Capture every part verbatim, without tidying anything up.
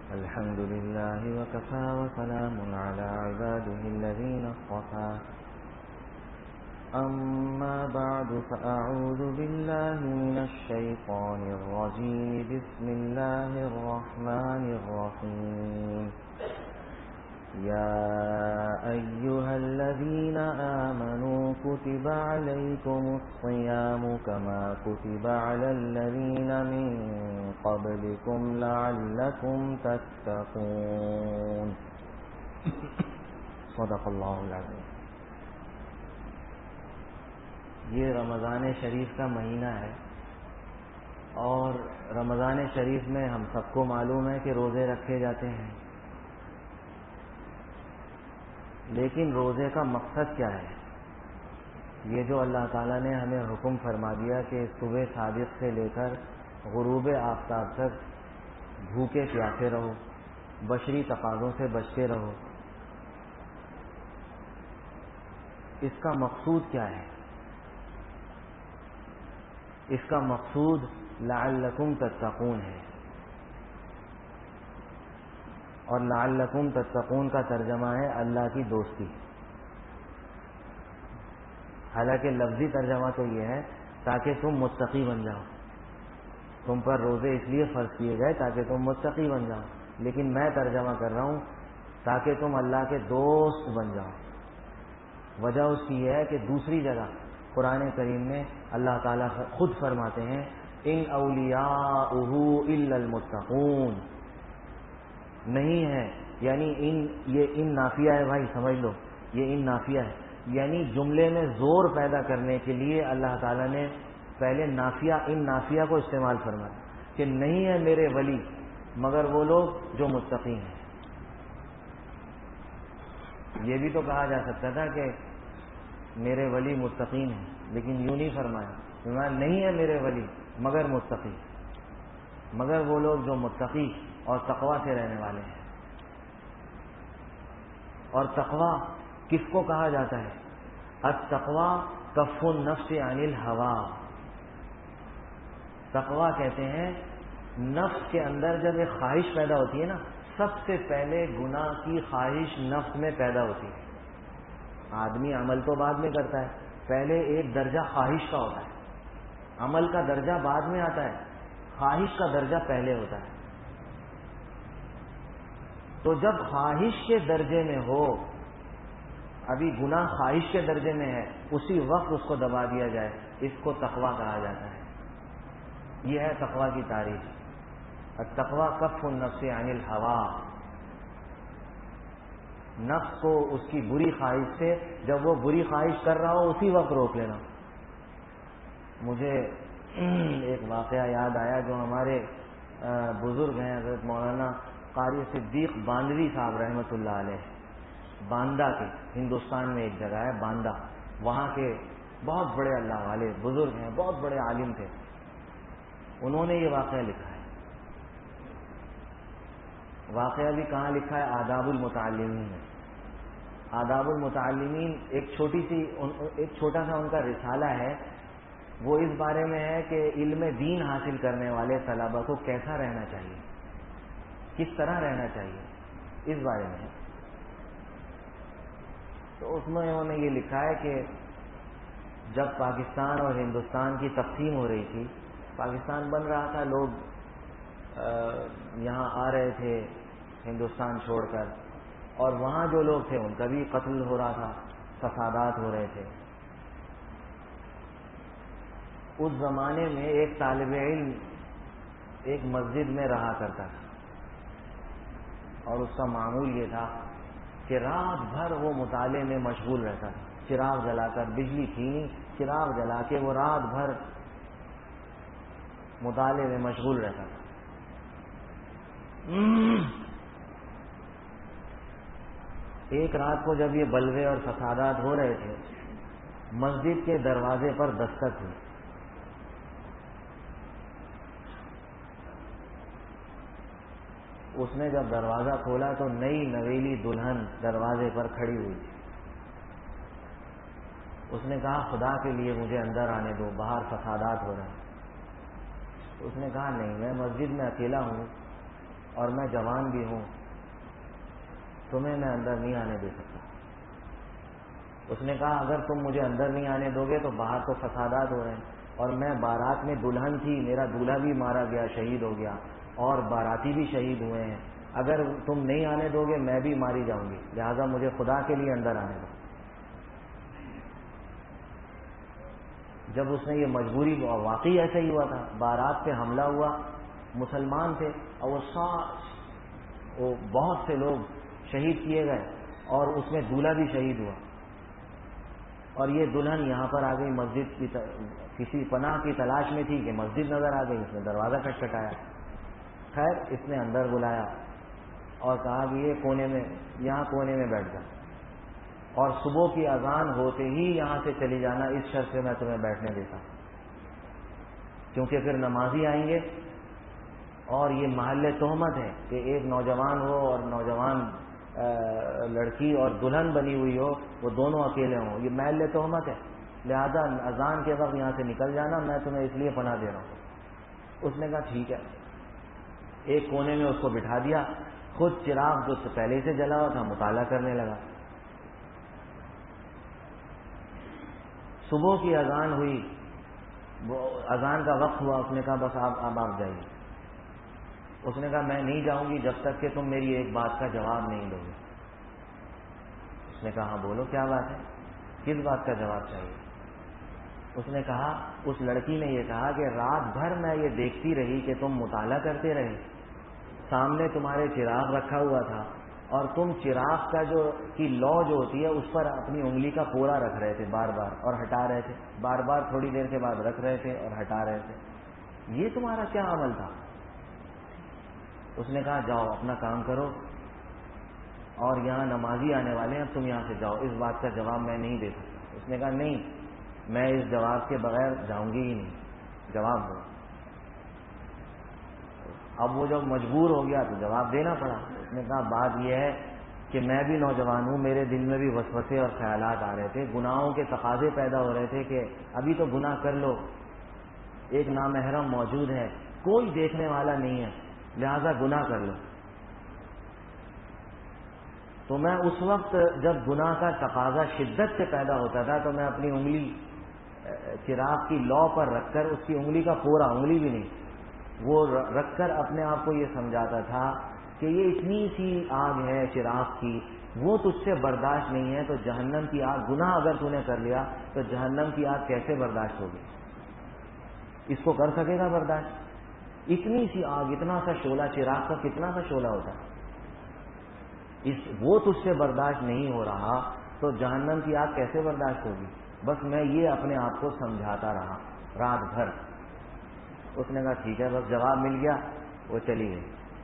الحمد لله وكفى وسلام على عباده الذين اصطفى أما بعد فأعوذ بالله من الشيطان الرجيم بسم الله الرحمن الرحيم يا أيها الذين آمنوا كتب عليكم الصيام كما كتب على الذين من قبلكم لعلكم تتقون صدق اللہ العظیم. یہ رمضان شریف کا مہینہ ہے اور رمضان شریف میں ہم سب کو معلوم ہے کہ روزے رکھے جاتے ہیں، لیکن روزے کا مقصد کیا ہے؟ یہ جو اللہ تعالیٰ نے ہمیں حکم فرما دیا کہ صبح صادق سے لے کر غروب آفتاب تک بھوکے پیاسے رہو، بشری تقاضوں سے بچتے رہو، اس کا مقصود کیا ہے؟ اس کا مقصود لعلکم تتقون ہے، اور لعلکم تتقون کا ترجمہ ہے اللہ کی دوستی. حالانکہ لفظی ترجمہ تو یہ ہے تاکہ تم متقی بن جاؤ. تم پر روزے اس لیے فرض کیے گئے تاکہ تم متقی بن جاؤ، لیکن میں ترجمہ کر رہا ہوں تاکہ تم اللہ کے دوست بن جاؤ. وجہ اس کی یہ ہے کہ دوسری جگہ قرآن کریم میں اللہ تعالیٰ خود فرماتے ہیں ان اولیاؤہ الا المتقون. نہیں ہے یعنی ان یہ ان نافیہ ہے، بھائی سمجھ لو، یہ ان نافیہ ہے، یعنی جملے میں زور پیدا کرنے کے لیے اللہ تعالیٰ نے پہلے نافیہ ان نافیہ کو استعمال فرمایا کہ نہیں ہے میرے ولی مگر وہ لوگ جو متقی ہیں. یہ بھی تو کہا جا سکتا تھا کہ میرے ولی متقین ہیں، لیکن یوں نہیں فرمایا. فرمایا نہیں ہے میرے ولی مگر متقی، مگر وہ لوگ جو متقی اور تقوی سے رہنے والے ہیں. اور تقوی کس کو کہا جاتا ہے؟ التقوی کف النفس عن الہوا. تقوی کہتے ہیں نفس کے اندر جب ایک خواہش پیدا ہوتی ہے نا، سب سے پہلے گناہ کی خواہش نفس میں پیدا ہوتی ہے. آدمی عمل تو بعد میں کرتا ہے، پہلے ایک درجہ خواہش کا ہوتا ہے، عمل کا درجہ بعد میں آتا ہے، خواہش کا درجہ پہلے ہوتا ہے. تو جب خواہش کے درجے میں ہو، ابھی گناہ خواہش کے درجے میں ہے، اسی وقت اس کو دبا دیا جائے، اس کو تقوی کہا جاتا ہے. یہ ہے تقوی کی تعریف. التقوی کف النفس عن الہوا. نفس کو اس کی بری خواہش سے جب وہ بری خواہش کر رہا ہو اسی وقت روک لینا. مجھے ایک واقعہ یاد آیا جو ہمارے بزرگ ہیں حضرت مولانا قاری صدیق باندوی صاحب رحمۃ اللہ علیہ، باندہ کے، ہندوستان میں ایک جگہ ہے باندہ، وہاں کے بہت بڑے اللہ والے بزرگ ہیں، بہت بڑے عالم تھے. انہوں نے یہ واقعہ لکھا ہے. واقعہ بھی کہاں لکھا ہے؟ آداب المتعلمین میں. آداب المتعلمین ایک چھوٹی سی ایک چھوٹا سا ان کا رسالہ ہے. وہ اس بارے میں ہے کہ علم دین حاصل کرنے والے طلبہ کو کیسا رہنا چاہیے، کس طرح رہنا چاہیے، اس بارے میں. تو اس میں انہوں نے یہ لکھا ہے کہ جب پاکستان اور ہندوستان کی تقسیم ہو رہی تھی، پاکستان بن رہا تھا، لوگ یہاں آ رہے تھے ہندوستان چھوڑ کر، اور وہاں جو لوگ تھے ان کا بھی قتل ہو رہا تھا، فسادات ہو رہے تھے. اس زمانے میں ایک طالب علم ایک مسجد میں رہا کرتا تھا، اور اس کا معمول یہ تھا کہ رات بھر وہ مطالعے میں مشغول رہتا تھا. چراغ جلا کر، بجلی تھی نہیں، چراغ جلا کے وہ رات بھر مطالعے میں مشغول رہتا تھا. ایک رات کو جب یہ بلوے اور فسادات ہو رہے تھے، مسجد کے دروازے پر دستک ہوئی. اس نے جب دروازہ کھولا تو نئی نویلی دلہن دروازے پر کھڑی ہوئی تھی. اس نے کہا خدا کے لیے مجھے اندر آنے دو، باہر فسادات ہو رہے ہیں. اس نے کہا نہیں، میں مسجد میں اکیلا ہوں اور میں جوان بھی ہوں، تمہیں میں اندر نہیں آنے دے سکتا۔ اس نے کہا اگر تم مجھے اندر نہیں آنے دو گے تو باہر تو فسادات ہو رہے ہیں، اور میں بارات میں دلہن تھی، میرا دولہا بھی مارا گیا، شہید ہو گیا، اور باراتی بھی شہید ہوئے ہیں، اگر تم نہیں آنے دو گے میں بھی ماری جاؤں گی، لہذا مجھے خدا کے لیے اندر آنے دو۔ جب اس نے یہ مجبوری، واقعی ایسا ہی ہوا تھا، بارات پہ حملہ ہوا، مسلمان تھے اور وہ سات وہ بہت سے لوگ شہید کیے گئے، اور اس میں دولہا بھی شہید ہوا، اور یہ دلہن یہاں پر آ گئی، مسجد کی کسی پناہ کی تلاش میں تھی کہ مسجد نظر آ گئی، اس نے دروازہ کھٹکھٹایا، خیر اس نے اندر بلایا اور کہا کہ یہ کونے میں، یہاں کونے میں بیٹھ جا، اور صبح کی اذان ہوتے ہی یہاں سے چلی جانا، اس شرط سے میں تمہیں بیٹھنے دیتا، کیونکہ پھر نمازی آئیں گے، اور یہ محل تہمت ہے کہ ایک نوجوان ہو اور نوجوان لڑکی اور دلہن بنی ہوئی ہو، وہ دونوں اکیلے ہوں، یہ محل تہمت ہے، لہذا اذان کے وقت یہاں سے نکل جانا، میں تمہیں اس لیے پناہ دے رہا ہوں۔ اس نے کہا ٹھیک ہے، ایک کونے میں اس کو بٹھا دیا، خود چراغ جو پہلے سے جلا ہوا تھا مطالعہ کرنے لگا۔ صبح کی اذان ہوئی، اذان کا وقت ہوا، اس نے کہا بس آپ اب آپ جائیے۔ اس نے کہا میں نہیں جاؤں گی جب تک کہ تم میری ایک بات کا جواب نہیں دو گے۔ اس نے کہا ہاں بولو کیا بات ہے، کس بات کا جواب چاہیے؟ اس نے کہا، اس لڑکی نے یہ کہا کہ رات بھر میں یہ دیکھتی رہی کہ تم مطالعہ کرتے رہے، سامنے تمہارے چراغ رکھا ہوا تھا، اور تم چراغ کا جو کی لو جو ہوتی ہے اس پر اپنی انگلی کا پورا رکھ رہے تھے بار بار اور ہٹا رہے تھے، بار بار تھوڑی دیر کے بعد رکھ رہے تھے اور ہٹا رہے تھے، یہ تمہارا کیا عمل تھا؟ اس نے کہا جاؤ اپنا کام کرو، اور یہاں نمازی آنے والے ہیں، اب تم یہاں سے جاؤ، اس بات کا جواب میں نہیں دے سکتا۔ اس نے کہا نہیں، میں اس جواب کے بغیر جاؤں گی ہی نہیں، جواب دو۔ اب وہ جب مجبور ہو گیا تو جواب دینا پڑا۔ اس نے کہا بات یہ ہے کہ میں بھی نوجوان ہوں، میرے دل میں بھی وسوسے اور خیالات آ رہے تھے، گناہوں کے تقاضے پیدا ہو رہے تھے کہ ابھی تو گناہ کر لو، ایک نامحرم موجود ہے، کوئی دیکھنے والا نہیں ہے، لہذا گناہ کر لو۔ تو میں اس وقت جب گناہ کا تقاضا شدت سے پیدا ہوتا تھا تو میں اپنی انگلی چراغ کی لو پر رکھ کر، اس کی انگلی کا پورا، انگلی بھی نہیں، وہ رکھ کر اپنے آپ کو یہ سمجھاتا تھا کہ یہ اتنی سی آگ ہے چراغ کی، وہ تجھ سے برداشت نہیں ہے، تو جہنم کی آگ، گناہ اگر تو نے کر لیا تو جہنم کی آگ کیسے برداشت ہوگی؟ اس کو کر سکے گا برداشت؟ اتنی سی آگ، اتنا سا شعلہ، چراغ کا کتنا سا شعلہ ہوتا ہے، اس وہ تجھ سے برداشت نہیں ہو رہا تو جہنم کی آگ کیسے برداشت ہوگی؟ بس میں یہ اپنے آپ کو سمجھاتا رہا رات بھر۔ اس نے کہا ٹھیک ہے، بس جواب مل گیا، وہ چلی گئی۔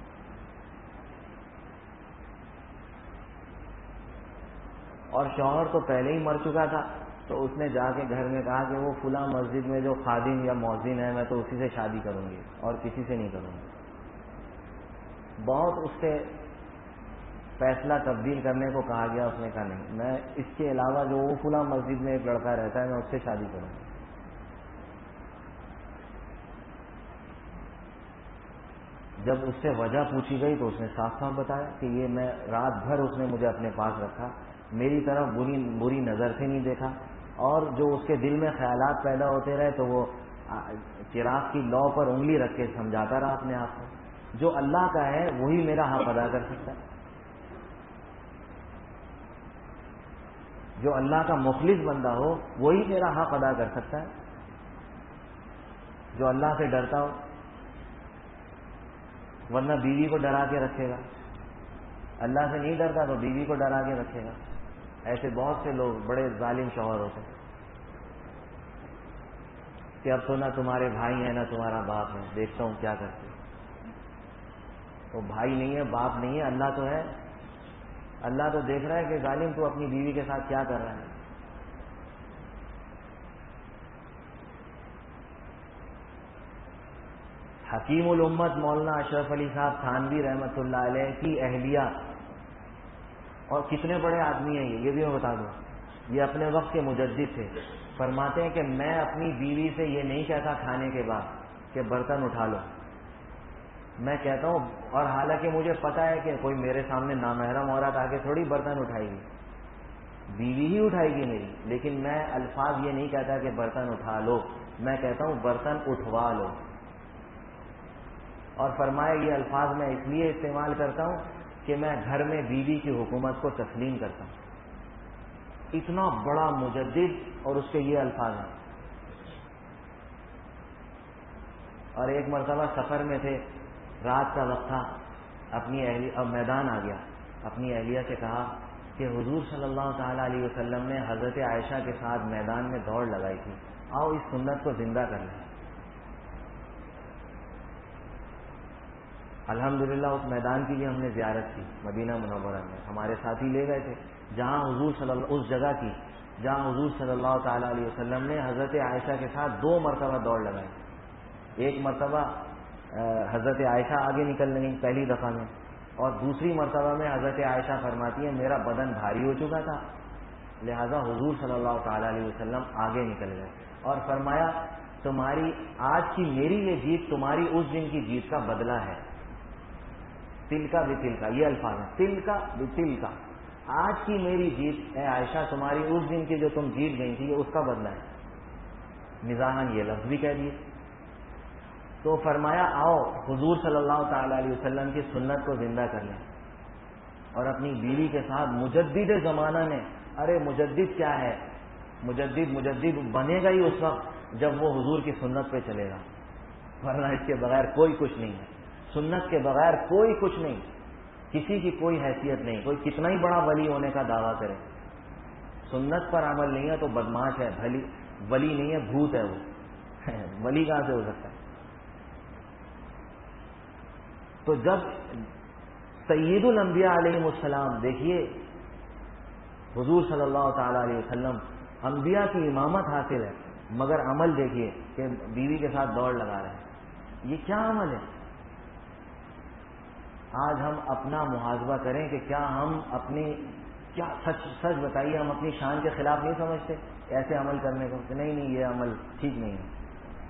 اور شوہر تو پہلے ہی مر چکا تھا، تو اس نے جا کے گھر میں کہا کہ وہ فلاں مسجد میں جو خادم یا مؤذن ہے میں تو اسی سے شادی کروں گی اور کسی سے نہیں کروں گی۔ بہت اس سے فیصلہ تبدیل کرنے کو کہا گیا، اس نے کہا نہیں، میں اس کے علاوہ جو وہ فلاں مسجد میں ایک لڑکا رہتا ہے میں اس سے شادی کروں گا۔ جب اس سے وجہ پوچھی گئی تو اس نے صاف صاف بتایا کہ یہ میں رات بھر اس نے مجھے اپنے پاس رکھا، میری طرف بری بری نظر سے نہیں دیکھا، اور جو اس کے دل میں خیالات پیدا ہوتے رہے تو وہ چراغ کی لو پر انگلی رکھ کے سمجھاتا رہا اپنے آپ کو، جو اللہ کا ہے وہی میرا حق ادا کر سکتا ہے، جو اللہ کا مخلص بندہ ہو وہی میرا حق ادا کر سکتا ہے، جو اللہ سے ڈرتا ہو، ورنہ بیوی کو ڈرا کے رکھے گا، اللہ سے نہیں ڈرتا تو بیوی کو ڈرا کے رکھے گا۔ ایسے بہت سے لوگ بڑے ظالم شوہر ہوتے ہیں کہ اب تو نہ تمہارے بھائی ہیں نہ تمہارا باپ ہے، دیکھتا ہوں کیا کرتے۔ وہ بھائی نہیں ہے، باپ نہیں ہے، اللہ تو ہے، اللہ تو دیکھ رہا ہے کہ ظالم تو اپنی بیوی کے ساتھ کیا کر رہا ہے۔ حکیم الامت مولانا اشرف علی صاحب تھانوی رحمۃ اللہ علیہ کی اہلیہ، اور کتنے بڑے آدمی ہیں یہ یہ بھی میں بتا دوں، یہ اپنے وقت کے مجدد تھے، فرماتے ہیں کہ میں اپنی بیوی سے یہ نہیں کہتا کھانے کے بعد کہ برتن اٹھا لو، میں کہتا ہوں، اور حالانکہ مجھے پتا ہے کہ کوئی میرے سامنے نامحرم عورت آ کے تھوڑی برتن اٹھائے گی، بیوی ہی اٹھائے گی میری، لیکن میں الفاظ یہ نہیں کہتا کہ برتن اٹھا لو، میں کہتا ہوں برتن اٹھوا لو. اور فرمایا یہ الفاظ میں اس لیے استعمال کرتا ہوں کہ میں گھر میں بیوی کی حکومت کو تسلیم کرتا ہوں. اتنا بڑا مجدد اور اس کے یہ الفاظ ہیں. اور ایک مرتبہ سفر میں تھے، رات کا وقت تھا، اپنی اہلیہ اب میدان آ گیا، اپنی اہلیہ سے کہا کہ حضور صلی اللہ تعالی علیہ وسلم نے حضرت عائشہ کے ساتھ میدان میں دوڑ لگائی تھی، آؤ اس سنت کو زندہ کر لیں. الحمدللہ اس میدان کی بھی ہم نے زیارت کی مدینہ منورہ میں، ہمارے ساتھی لے گئے تھے جہاں حضور صلی اللہ اس جگہ کی جہاں حضور صلی اللہ تعالی علیہ وسلم نے حضرت عائشہ کے ساتھ دو مرتبہ دوڑ لگائی. ایک مرتبہ حضرت عائشہ آگے نکل گئی پہلی دفعہ میں، اور دوسری مرتبہ میں حضرت عائشہ فرماتی ہے میرا بدن بھاری ہو چکا تھا، لہذا حضور صلی اللہ تعالی علیہ وسلم آگے نکل گئے اور فرمایا تمہاری آج کی میری یہ جیت تمہاری اس دن کی جیت کا بدلہ ہے. تل کا بھی تل کا، یہ الفاظ ہیں، تل کا بھی تل کا، آج کی میری جیت اے عائشہ تمہاری اس دن کی جو تم جیت گئی تھی یہ اس کا بدلہ ہے. مزاحاً یہ لفظ بھی کہہ دیے. تو فرمایا آؤ حضور صلی اللہ تعالی علیہ وسلم کی سنت کو زندہ کر لیں. اور اپنی بیوی کے ساتھ مجدد زمانہ نے، ارے مجدد کیا ہے، مجدد مجدد بنے گا ہی اس وقت جب وہ حضور کی سنت پہ چلے گا، ورنہ اس کے بغیر کوئی کچھ نہیں ہے. سنت کے بغیر کوئی کچھ نہیں، کسی کی کوئی حیثیت نہیں. کوئی کتنا ہی بڑا ولی ہونے کا دعویٰ کرے، سنت پر عمل نہیں ہے تو بدماش ہے، بھلی ولی نہیں ہے، بھوت ہے وہ. ولی کہاں سے ہو سکتا ہے؟ تو جب سید الانبیاء علیہ السلام، دیکھیے حضور صلی اللہ تعالی علیہ وسلم انبیاء کی امامت حاصل ہے، مگر عمل دیکھیے کہ بیوی کے ساتھ دوڑ لگا رہے ہیں. یہ کیا عمل ہے؟ آج ہم اپنا محاسبہ کریں کہ کیا ہم اپنی کیا سچ سچ بتائیے ہم اپنی شان کے خلاف نہیں سمجھتے ایسے عمل کرنے کو کہ نہیں نہیں یہ عمل ٹھیک نہیں ہے.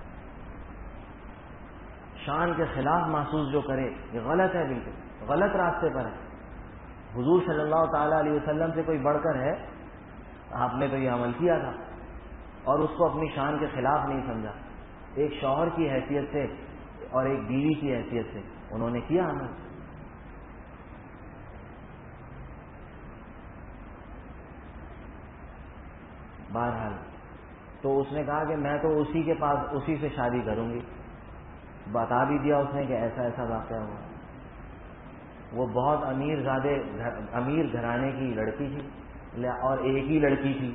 شان کے خلاف محسوس جو کرے یہ غلط ہے، بالکل غلط راستے پر ہے. حضور صلی اللہ تعالی علیہ وسلم سے کوئی بڑھ کر ہے؟ آپ نے تو یہ عمل کیا تھا اور اس کو اپنی شان کے خلاف نہیں سمجھا. ایک شوہر کی حیثیت سے اور ایک بیوی کی حیثیت سے انہوں نے کیا عمل. بہرحال تو اس نے کہا کہ میں تو اسی کے پاس اسی سے شادی کروں گی. بتا بھی دیا اس نے کہ ایسا ایسا واقعہ ہوا. وہ بہت امیر زادے امیر گھرانے کی لڑکی تھی اور ایک ہی لڑکی تھی.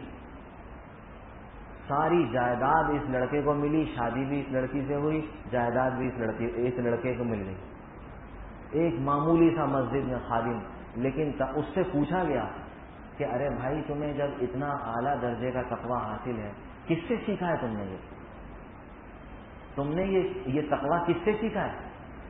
ساری جائیداد اس لڑکے کو ملی، شادی بھی اس لڑکی سے ہوئی، جائیداد بھی اس لڑکی اس لڑکے کو مل گئی. ایک معمولی سا مسجد میں خادم، لیکن اس سے پوچھا گیا کہ ارے بھائی تمہیں جب اتنا اعلیٰ درجے کا تقویٰ حاصل ہے کس سے سیکھا ہے تم نے یہ تم نے یہ یہ تقویٰ کس سے سیکھا ہے؟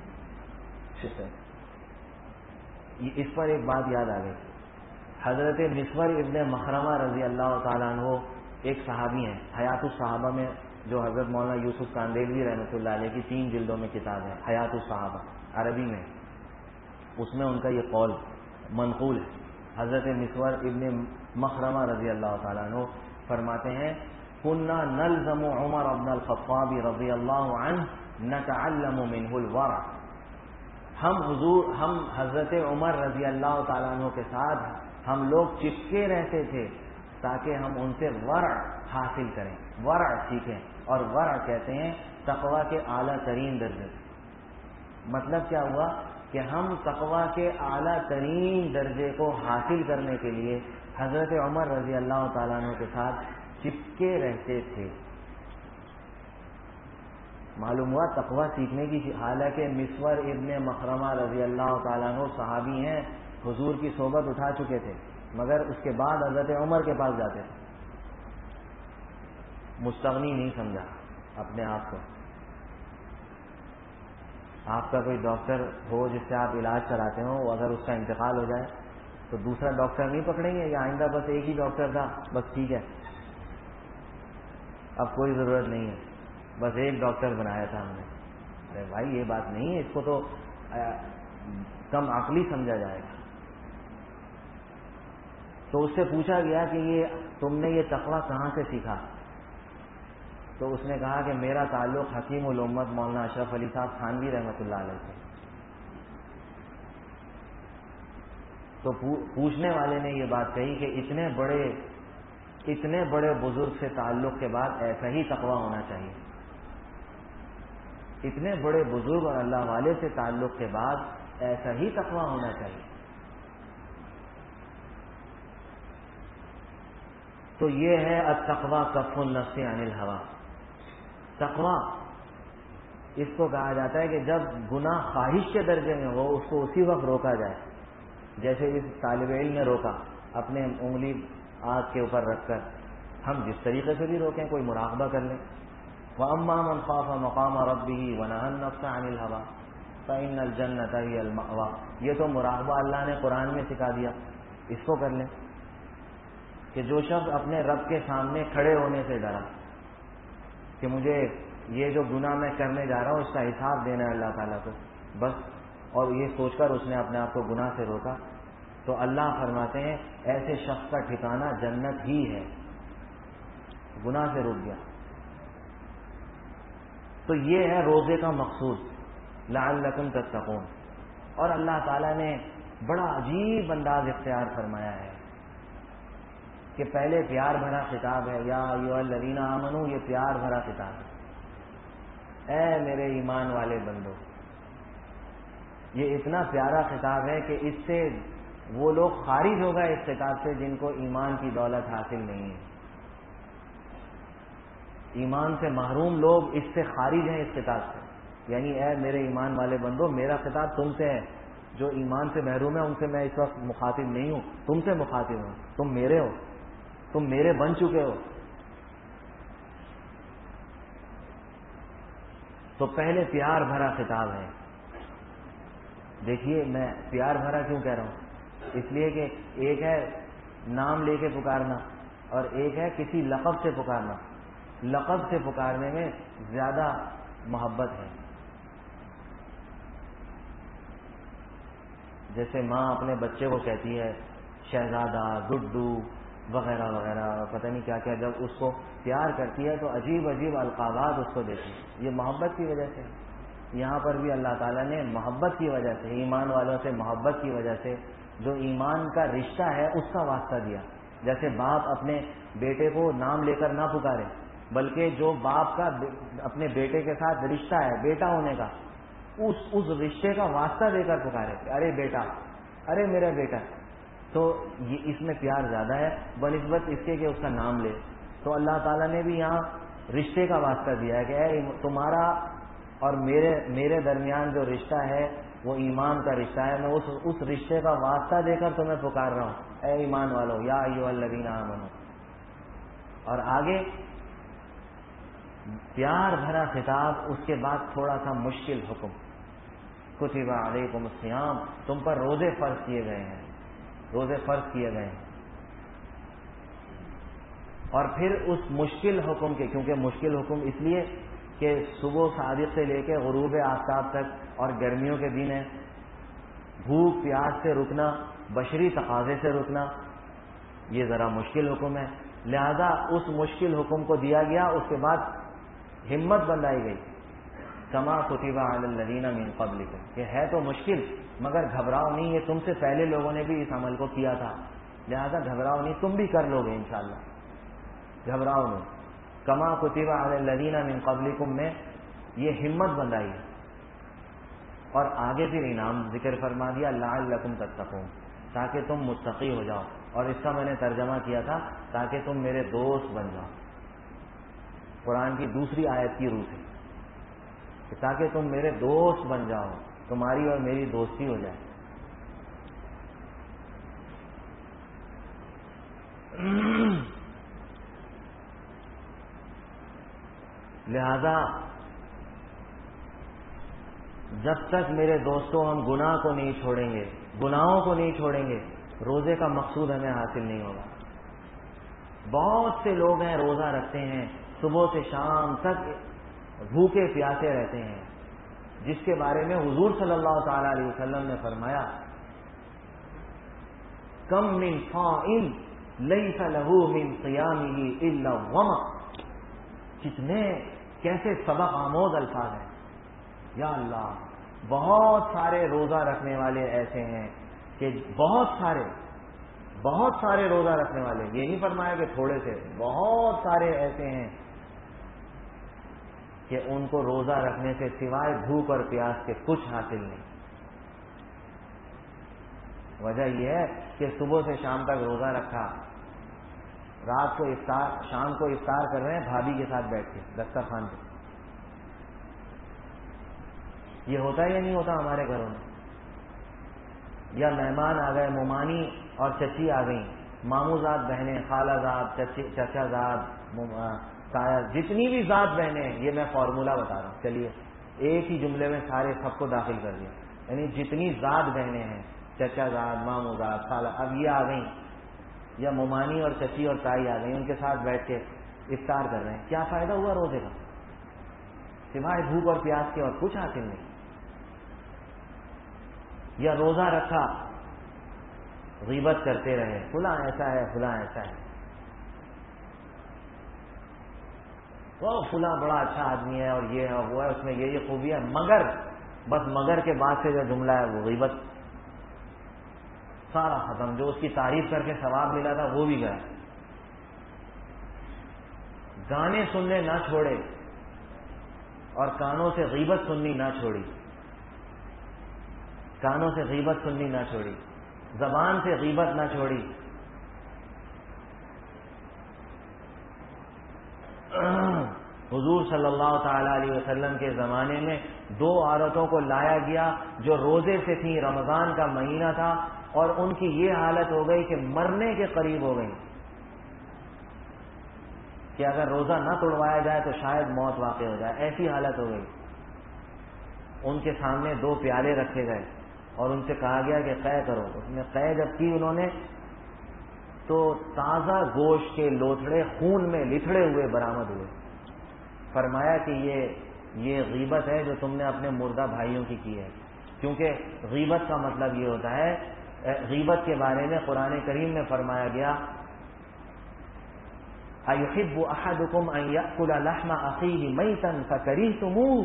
اس پر ایک بات یاد آ گئی. حضرت مسور ابن مخرمہ رضی اللہ تعالیٰ عنہ ایک صحابی ہیں، حیات الصحابہ میں جو حضرت مولانا یوسف کاندیلوی رحمۃ اللہ علیہ کی تین جلدوں میں کتاب ہے حیات الصحابہ عربی میں، اس میں ان کا یہ قول منقول ہے. حضرت مسور ابن مخرمہ رضی اللہ تعالیٰ عنہ فرماتے ہیں كنا نلزم عمر بن الخطاب رضی اللہ عنہ نتعلم منه الورع. ہم حضور ہم حضرت عمر رضی اللہ تعالیٰ عنہ کے ساتھ ہم لوگ چپکے رہتے تھے تاکہ ہم ان سے ورع حاصل کریں، ورع سیکھیں. اور ورع کہتے ہیں تقویٰ کے اعلیٰ ترین درجے. مطلب کیا ہوا کہ ہم تقویٰ کے اعلیٰ ترین درجے کو حاصل کرنے کے لیے حضرت عمر رضی اللہ تعالیٰ عنہ کے ساتھ چپکے رہتے تھے. معلوم ہوا تقویٰ سیکھنے کی، حالانکہ مسور ابن مخرمہ رضی اللہ تعالیٰ عنہ صحابی ہیں، حضور کی صحبت اٹھا چکے تھے، مگر اس کے بعد حضرت عمر کے پاس جاتے تھے. مستغنی نہیں سمجھا اپنے آپ کو. آپ کا کوئی ڈاکٹر ہو جس سے آپ علاج کراتے ہو، اگر اس کا انتقال ہو جائے تو دوسرا ڈاکٹر نہیں پکڑیں گے یا آئندہ بس ایک ہی ڈاکٹر تھا بس ٹھیک ہے اب کوئی ضرورت نہیں ہے، بس ایک ڈاکٹر بنایا تھا ہم نے. ارے بھائی یہ بات نہیں ہے، اس کو تو کم عقلی سمجھا جائے گا. تو اس سے پوچھا گیا کہ یہ تم نے یہ تقویٰ کہاں سے سیکھا؟ تو اس نے کہا کہ میرا تعلق حکیم الامت مولانا اشرف علی صاحب تھانوی رحمۃ اللہ علیہ سے. تو پوچھنے والے نے یہ بات کہی کہ اتنے بڑے اتنے بڑے بزرگ سے تعلق کے بعد ایسا ہی تقویٰ ہونا چاہیے. اتنے بڑے بزرگ اور اللہ والے سے تعلق کے بعد ایسا ہی تقویٰ ہونا چاہیے. تو یہ ہے التقویٰ کف النفس عن الہویٰ. تقویٰ اس کو کہا جاتا ہے کہ جب گناہ خواہش کے درجے میں ہو اس کو اسی وقت روکا جائے. جیسے اس طالب علم نے روکا اپنے انگلی آنکھ کے اوپر رکھ کر, ہم جس طریقے سے بھی روکیں, کوئی مراقبہ کر لیں. وَأَمَّا مَنْ خَافَ مَقَامَ رَبِّهِ وَنَهَى النَّفْسَ عَنِ الْهَوَىٰ فَإِنَّ الْجَنَّةَ هِيَ الْمَأْوَىٰ. یہ تو مراقبہ اللہ نے قرآن میں سکھا دیا, اس کو کر لیں کہ جو شخص اپنے رب کے سامنے کھڑے ہونے سے ڈرا کہ مجھے یہ جو گناہ میں کرنے جا رہا ہوں اس کا حساب دینا ہے اللہ تعالیٰ کو, بس, اور یہ سوچ کر اس نے اپنے آپ کو گناہ سے روکا, تو اللہ فرماتے ہیں ایسے شخص کا ٹھکانہ جنت ہی ہے. گناہ سے رک گیا. تو یہ ہے روزے کا مقصود, لعلکم تتقون. اور اللہ تعالیٰ نے بڑا عجیب انداز اختیار فرمایا ہے کہ پہلے پیار بھرا خطاب ہے, یا ایھا الذین آمنوا, یہ پیار بھرا خطاب ہے, اے میرے ایمان والے بندو. یہ اتنا پیارا خطاب ہے کہ اس سے وہ لوگ خارج ہو گئے اس خطاب سے جن کو ایمان کی دولت حاصل نہیں ہے. ایمان سے محروم لوگ اس سے خارج ہیں اس خطاب سے. یعنی اے میرے ایمان والے بندو, میرا خطاب تم سے ہے. جو ایمان سے محروم ہے ان سے میں اس وقت مخاطب نہیں ہوں, تم سے مخاطب ہوں. تم میرے ہو, تم میرے بن چکے ہو. تو پہلے پیار بھرا خطاب ہے. دیکھیے میں پیار بھرا کیوں کہہ رہا ہوں, اس لیے کہ ایک ہے نام لے کے پکارنا اور ایک ہے کسی لقب سے پکارنا. لقب سے پکارنے میں زیادہ محبت ہے. جیسے ماں اپنے بچے کو کہتی ہے شہزادہ, گڈو وغیرہ وغیرہ, پتہ نہیں کیا کیا, جب اس کو پیار کرتی ہے تو عجیب عجیب القابات اس کو دیتی ہے. یہ محبت کی وجہ سے. یہاں پر بھی اللہ تعالیٰ نے محبت کی وجہ سے, ایمان والوں سے محبت کی وجہ سے, جو ایمان کا رشتہ ہے اس کا واسطہ دیا. جیسے باپ اپنے بیٹے کو نام لے کر نہ پکارے, بلکہ جو باپ کا اپنے بیٹے کے ساتھ رشتہ ہے بیٹا ہونے کا, اس اس رشتے کا واسطہ دے کر پکارے, ارے بیٹا, ارے میرا بیٹا. تو یہ اس میں پیار زیادہ ہے بنسبت اس کے کہ اس کا نام لے. تو اللہ تعالیٰ نے بھی یہاں رشتے کا واسطہ دیا ہے کہ اے تمہارا اور میرے میرے درمیان جو رشتہ ہے وہ ایمان کا رشتہ ہے. میں اس اس رشتے کا واسطہ دے کر تمہیں پکار رہا ہوں, اے ایمان والو, یا ایھا الذین آمنوا. اور آگے پیار بھرا خطاب, اس کے بعد تھوڑا سا مشکل حکم, کتب علیکم الصیام, تم پر روزے فرض کیے گئے ہیں, روزے فرض کیے گئے ہیں. اور پھر اس مشکل حکم کے, کیونکہ مشکل حکم اس لیے کہ صبح صادق سے لے کے غروب آفتاب تک اور گرمیوں کے دن ہے, بھوک پیاس سے رکنا, بشری تقاضے سے رکنا, یہ ذرا مشکل حکم ہے. لہذا اس مشکل حکم کو دیا گیا, اس کے بعد ہمت بندائی گئی, کما کتب علی الذین من قبلکم, کہ ہے تو مشکل مگر گھبراؤ نہیں, یہ تم سے پہلے لوگوں نے بھی اس عمل کو کیا تھا, لہذا گھبراؤ نہیں, تم بھی کر لو گے انشاءاللہ, گھبراؤ نہیں. کما کتب علی الذین من قبلکم میں یہ ہمت بندائی ہے. اور آگے پھر انعام ذکر فرما دیا, لعلکم تتقون, تاکہ تم متقی ہو جاؤ. اور اس کا میں نے ترجمہ کیا تھا تاکہ تم میرے دوست بن جاؤ, قرآن کی دوسری آیت کی روح سے, کہ تاکہ تم میرے دوست بن جاؤ, تمہاری اور میری دوستی ہو جائے. لہذا جب تک میرے دوستوں ہم گناہ کو نہیں چھوڑیں گے, گناہوں کو نہیں چھوڑیں گے, روزے کا مقصود ہمیں حاصل نہیں ہوگا. بہت سے لوگ ہیں روزہ رکھتے ہیں, صبح سے شام تک بھوکے پیاسے رہتے ہیں, جس کے بارے میں حضور صلی اللہ تعالی علیہ وسلم نے فرمایا کم من صائم لیس له من صیامه الا الظمأ. کتنے کیسے سبق آموز الفاظ ہیں یا اللہ. بہت سارے روزہ رکھنے والے ایسے ہیں کہ بہت سارے بہت سارے روزہ رکھنے والے، یہ نہیں فرمایا کہ تھوڑے سے، بہت سارے ایسے ہیں کہ ان کو روزہ رکھنے سے سوائے بھوک اور پیاس کے کچھ حاصل نہیں. وجہ یہ ہے کہ صبح سے شام تک روزہ رکھا، رات کو افطار، شام کو افطار کر رہے ہیں بھابھی کے ساتھ بیٹھ کے دسترخوان پہ. یہ ہوتا ہے یا نہیں ہوتا ہمارے گھروں میں؟ یا مہمان آ گئے، ممانی اور چچی آ گئیں، ماموں زاد بہنیں، خالہ زاد، چچا زاد، تایا، جتنی بھی ذات بہنیں ہیں، یہ میں فارمولہ بتا رہا ہوں. چلیے ایک ہی جملے میں سارے سب کو داخل کر دیا، یعنی جتنی ذات بہنیں ہیں، چچا زاد، ماموں زاد، خالہ، اب یہ آ گئیں یا ممانی اور چچی اور تائی آ گئی، ان کے ساتھ بیٹھ کے افطار کر رہے ہیں. کیا فائدہ ہوا روزے کا؟ سوائے بھوک اور پیاس کے اور کچھ حاصل نہیں. یا روزہ رکھا، غیبت کرتے رہے، فلاں ایسا ہے، فلاں ایسا ہے، وہ فلاں بڑا اچھا آدمی ہے اور یہ ہے اور وہ ہے، اس میں یہ یہ خوبی ہے، مگر بس مگر کے بعد سے جو جملہ ہے وہ غیبت. سارا ختم. جو اس کی تعریف کر کے ثواب ملا تھا وہ بھی گیا. گانے سننے نہ چھوڑے اور کانوں سے غیبت سننی نہ چھوڑی، کانوں سے غیبت سننی نہ چھوڑی، زبان سے غیبت نہ چھوڑی. حضور صلی اللہ تعالی علیہ وسلم کے زمانے میں دو عورتوں کو لایا گیا جو روزے سے تھیں، رمضان کا مہینہ تھا، اور ان کی یہ حالت ہو گئی کہ مرنے کے قریب ہو گئی کہ اگر روزہ نہ توڑوایا جائے تو شاید موت واقع ہو جائے. ایسی حالت ہو گئی. ان کے سامنے دو پیالے رکھے گئے اور ان سے کہا گیا کہ قے کرو. اس میں قے جب کی انہوں نے تو تازہ گوشت کے لوتھڑے خون میں لتھڑے ہوئے برآمد ہوئے. فرمایا کہ یہ یہ غیبت ہے جو تم نے اپنے مردہ بھائیوں کی کی ہے. کیونکہ غیبت کا مطلب یہ ہوتا ہے، غیبت کے بارے میں قرآن کریم میں فرمایا گیا اَيُحِبُّ أَحَدُكُمْ أَن يَأْكُلَ لَحْمَ أَخِيهِ مَيْتًا فَكَرِهْتُمُوهُ،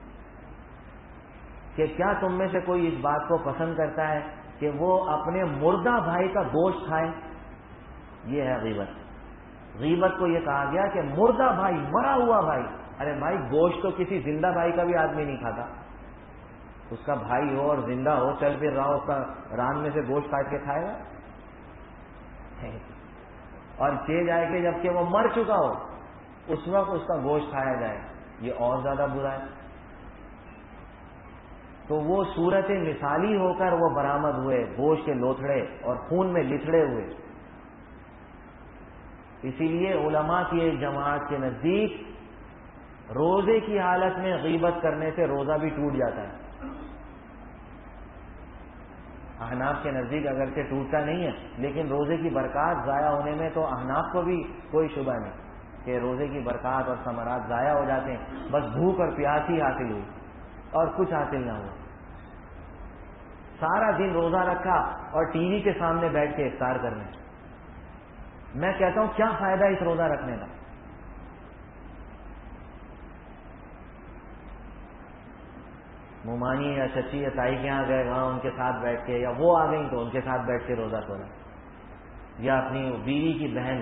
کہ کیا تم میں سے کوئی اس بات کو پسند کرتا ہے کہ وہ اپنے مردہ بھائی کا گوشت کھائے؟ یہ ہے غیبت. غیبت کو یہ کہا گیا کہ مردہ بھائی، مرا ہوا بھائی. ارے بھائی گوشت تو کسی زندہ بھائی کا بھی آدمی نہیں کھاتا. اس کا بھائی ہو اور زندہ ہو، چل پھر رہا ہو، اس کا ران میں سے گوشت کاٹ کے کھائے گا؟ اور چے جائے کہ جب کہ وہ مر چکا ہو اس وقت اس کا گوشت کھایا جائے، یہ اور زیادہ برا ہے. تو وہ صورت مثالی ہو کر وہ برآمد ہوئے، گوشت کے لوتھڑے اور خون میں لتھڑے ہوئے. اسی لیے علماء کی ایک جماعت کے نزدیک روزے کی حالت میں غیبت کرنے سے روزہ بھی ٹوٹ جاتا ہے. احناف کے نزدیک اگرچہ ٹوٹتا نہیں ہے، لیکن روزے کی برکات ضائع ہونے میں تو احناف کو بھی کوئی شبہ نہیں کہ روزے کی برکات اور ثمرات ضائع ہو جاتے ہیں. بس بھوک اور پیاس ہی حاصل ہوئی اور کچھ حاصل نہ ہوا. سارا دن روزہ رکھا اور ٹی وی کے سامنے بیٹھ کے افطار کرنے. میں کہتا ہوں کیا فائدہ اس روزہ رکھنے کا؟ ممانی یا چچی یا تائی کے یہاں گئے، وہاں ان کے ساتھ بیٹھ کے، یا وہ آ گئیں تو ان کے ساتھ بیٹھ کے روزہ توڑا، یا اپنی بیوی کی بہن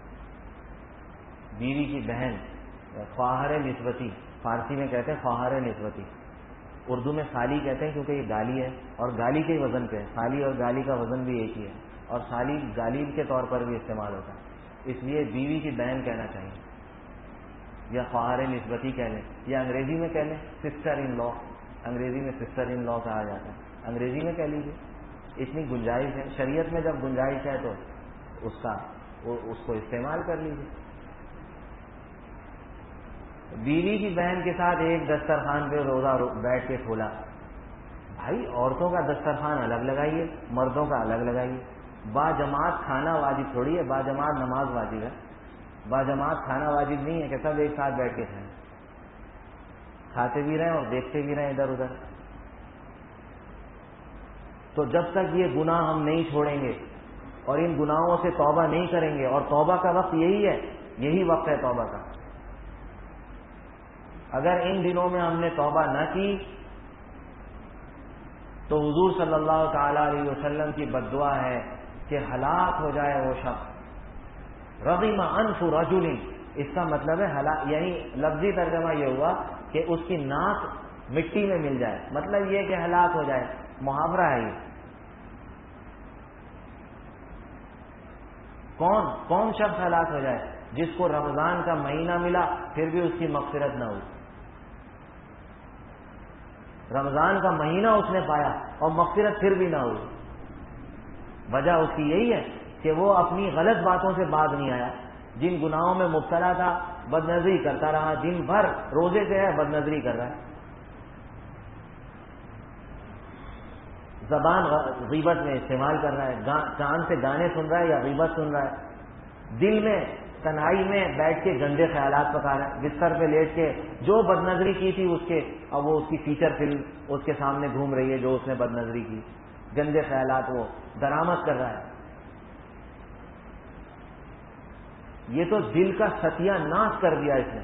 بیوی کی بہن خواہر نسبتی، فارسی میں کہتے ہیں خواہر نسبتی، اردو میں سالی کہتے ہیں کیونکہ یہ گالی ہے اور گالی کے وزن پہ ہے. سالی اور گالی کا وزن بھی ایک ہی ہے، اور سالی گالی کے طور پر بھی استعمال ہوتا ہے. اس لیے بیوی کی بہن کہنا چاہیے، یا خواہر نسبتی کہہ لیں، یا انگریزی میں کہہ لیں سسٹر ان لا. انگریزی میں سسٹر ان لا کہا جاتا ہے، انگریزی میں کہہ لیجیے. اتنی گنجائش ہے شریعت میں، جب گنجائش ہے تو اس کا اس کو استعمال کر لیجیے. بیوی کی بہن کے ساتھ ایک دسترخوان پہ روزہ بیٹھ کے کھولا. بھائی عورتوں کا دسترخوان الگ لگائیے، مردوں کا الگ لگائیے. با جماعت کھانا واجب تھوڑی ہے، با جماعت نماز واجب ہے. با جماعت کھانا واجب نہیں ہے کہ سب ایک ساتھ بیٹھ کے کھائیں. کھاتے بھی رہیں اور دیکھتے بھی رہیں ادھر ادھر. تو جب تک یہ گناہ ہم نہیں چھوڑیں گے اور ان گناہوں سے توبہ نہیں کریں گے, اور توبہ کا وقت یہی ہے, یہی وقت ہے توبہ کا. اگر ان دنوں میں ہم نے توبہ نہ کی تو حضور صلی اللہ تعالی علیہ وسلم کی بد دعا ہے کہ ہلاک ہو جائے وہ شخص. رغم انف رجل, اس کا مطلب ہے ہلاک, یعنی لفظی ترجمہ یہ ہوا کہ اس کی ناک مٹی میں مل جائے, مطلب یہ کہ ہلاک ہو جائے. محاورہ ہے یہ. کون کون شخص ہلاک ہو جائے؟ جس کو رمضان کا مہینہ ملا پھر بھی اس کی مغفرت نہ ہوئی. رمضان کا مہینہ اس نے پایا اور مغفرت پھر بھی نہ ہوئی. وجہ اس کی یہی ہے کہ وہ اپنی غلط باتوں سے باز نہیں آیا. جن گناہوں میں مبتلا تھا بد نظری کرتا رہا, دن بھر روزے سے ہے بد نظری کر رہا ہے, زبان غیبت میں استعمال کر رہا ہے, کان سے گانے سن رہا ہے یا غیبت سن رہا ہے, دل میں تنہائی میں بیٹھ کے گندے خیالات پکا رہا ہے, بستر پہ لیٹ کے جو بد نظری کی تھی اس کے, اب وہ اس کی فیچر فلم اس کے سامنے گھوم رہی ہے جو اس نے بد نظری کی, گندے خیالات وہ درآمد کر رہا ہے. یہ تو دل کا ستیہ ناش کر دیا اس نے.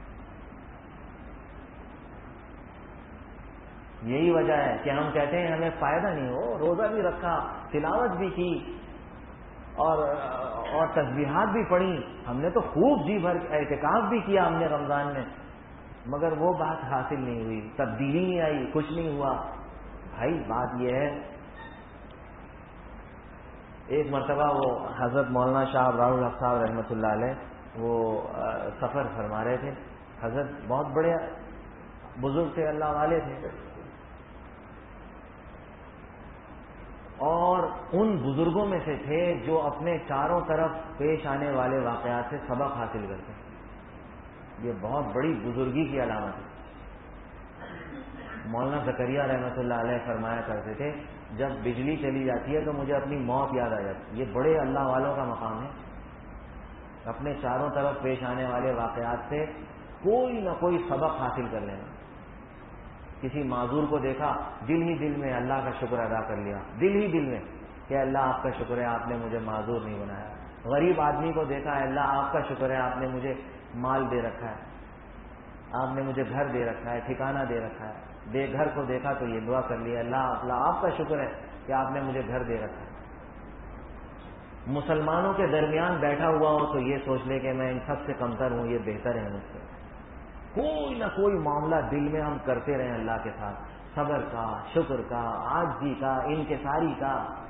یہی وجہ ہے کہ ہم کہتے ہیں ہمیں فائدہ نہیں ہو, روزہ بھی رکھا, تلاوت بھی کی اور اور تسبیحات بھی پڑھی, ہم نے تو خوب جی بھر اعتکاف بھی کیا ہم نے رمضان میں, مگر وہ بات حاصل نہیں ہوئی, تبدیلی نہیں آئی, کچھ نہیں ہوا. بھائی بات یہ ہے, ایک مرتبہ وہ حضرت مولانا شاہ راہل حق صاحب رحمۃ اللہ علیہ وہ سفر فرما رہے تھے. حضرت بہت بڑے بزرگ تھے, اللہ والے تھے, اور ان بزرگوں میں سے تھے جو اپنے چاروں طرف پیش آنے والے واقعات سے سبق حاصل کرتے ہیں. یہ بہت بڑی بزرگی کی علامت ہے. مولانا زکریا رحمۃ اللہ علیہ فرمایا کرتے تھے, جب بجلی چلی جاتی ہے تو مجھے اپنی موت یاد آ جاتی ہے. یہ بڑے اللہ والوں کا مقام ہے, اپنے چاروں طرف پیش آنے والے واقعات سے کوئی نہ کوئی سبق حاصل کر لینا. کسی معذور کو دیکھا, دل ہی دل میں اللہ کا شکر ادا کر لیا, دل ہی دل میں کہ اللہ آپ کا شکر ہے, آپ نے مجھے معذور نہیں بنایا. غریب آدمی کو دیکھا, اللہ آپ کا شکر ہے, آپ نے مجھے مال دے رکھا ہے, آپ نے مجھے گھر دے رکھا ہے, ٹھکانہ دے رکھا ہے. بے گھر کو دیکھا تو یہ دعا کر لی, اللہ اللہ آپ کا شکر ہے کہ آپ نے مجھے گھر دے رکھا ہے. مسلمانوں کے درمیان بیٹھا ہوا ہو تو یہ سوچ لے کہ میں ان سب سے کمتر ہوں, یہ بہتر ہے مجھ سے. کوئی نہ کوئی معاملہ دل میں ہم کرتے رہیں اللہ کے ساتھ, صبر کا, شکر کا, عاجزی کا, انکساری کا.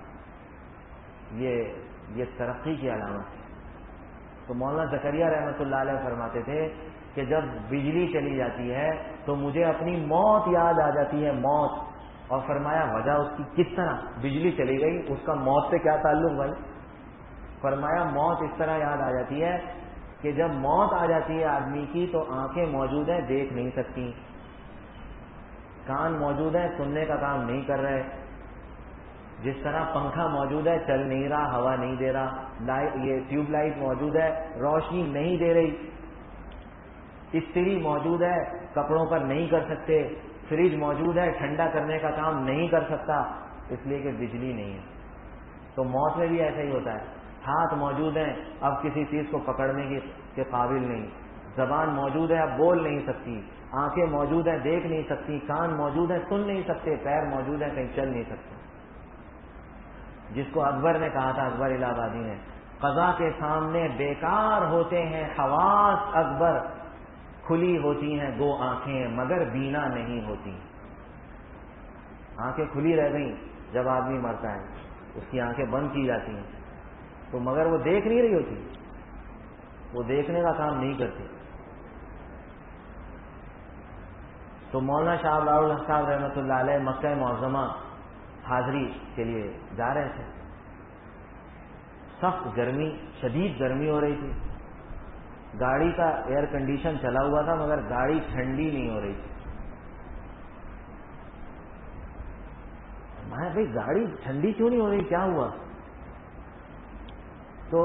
یہ یہ ترقی کی علامت ہے. تو مولانا زکریا رحمۃ اللہ علیہ فرماتے تھے کہ جب بجلی چلی جاتی ہے تو مجھے اپنی موت یاد آ جاتی ہے, موت. اور فرمایا وجہ اس کی کس طرح, بجلی چلی گئی, اس کا موت سے کیا تعلق بھائی؟ فرمایا موت اس طرح یاد آ جاتی ہے کہ جب موت آ جاتی ہے آدمی کی تو آنکھیں موجود ہیں, دیکھ نہیں سکتی, کان موجود ہیں, سننے کا کام نہیں کر رہے, جس طرح پنکھا موجود ہے, چل نہیں رہا, ہوا نہیں دے رہا, لائٹ یہ ٹیوب لائٹ موجود ہے, روشنی نہیں دے رہی, استری موجود ہے, کپڑوں پر نہیں کر سکتے, فریج موجود ہے, ٹھنڈا کرنے کا کام نہیں کر سکتا, اس لیے کہ بجلی نہیں ہے. تو موت میں بھی ایسا ہی ہوتا ہے, ہاتھ موجود ہیں, اب کسی چیز کو پکڑنے کی کے قابل نہیں, زبان موجود ہے, اب بول نہیں سکتی, آنکھیں موجود ہیں, دیکھ نہیں سکتی, کان موجود ہیں, سن نہیں سکتے, پیر موجود ہیں, کہیں چل نہیں سکتے. جس کو اکبر نے کہا تھا, اکبر الہ آبادی نے, قضا کے سامنے بیکار ہوتے ہیں حواس اکبر, کھلی ہوتی ہیں دو آنکھیں مگر بینا نہیں ہوتی. آنکھیں کھلی رہ گئیں جب آدمی مرتا ہے, اس کی آنکھیں بند کی جاتی ہیں تو مگر وہ دیکھ نہیں رہی ہوتی, وہ دیکھنے کا کام نہیں کرتی. تو مولانا شاہ راہل حق صاحب رحمۃ اللہ علیہ مکہ معظمہ حاضری کے لیے جا رہے تھے. سخت گرمی, شدید گرمی ہو رہی تھی, گاڑی کا ایئر کنڈیشن چلا ہوا تھا مگر گاڑی ٹھنڈی نہیں ہو رہی تھی. میں بھائی گاڑی ٹھنڈی کیوں نہیں ہو رہی, کیا ہوا؟ تو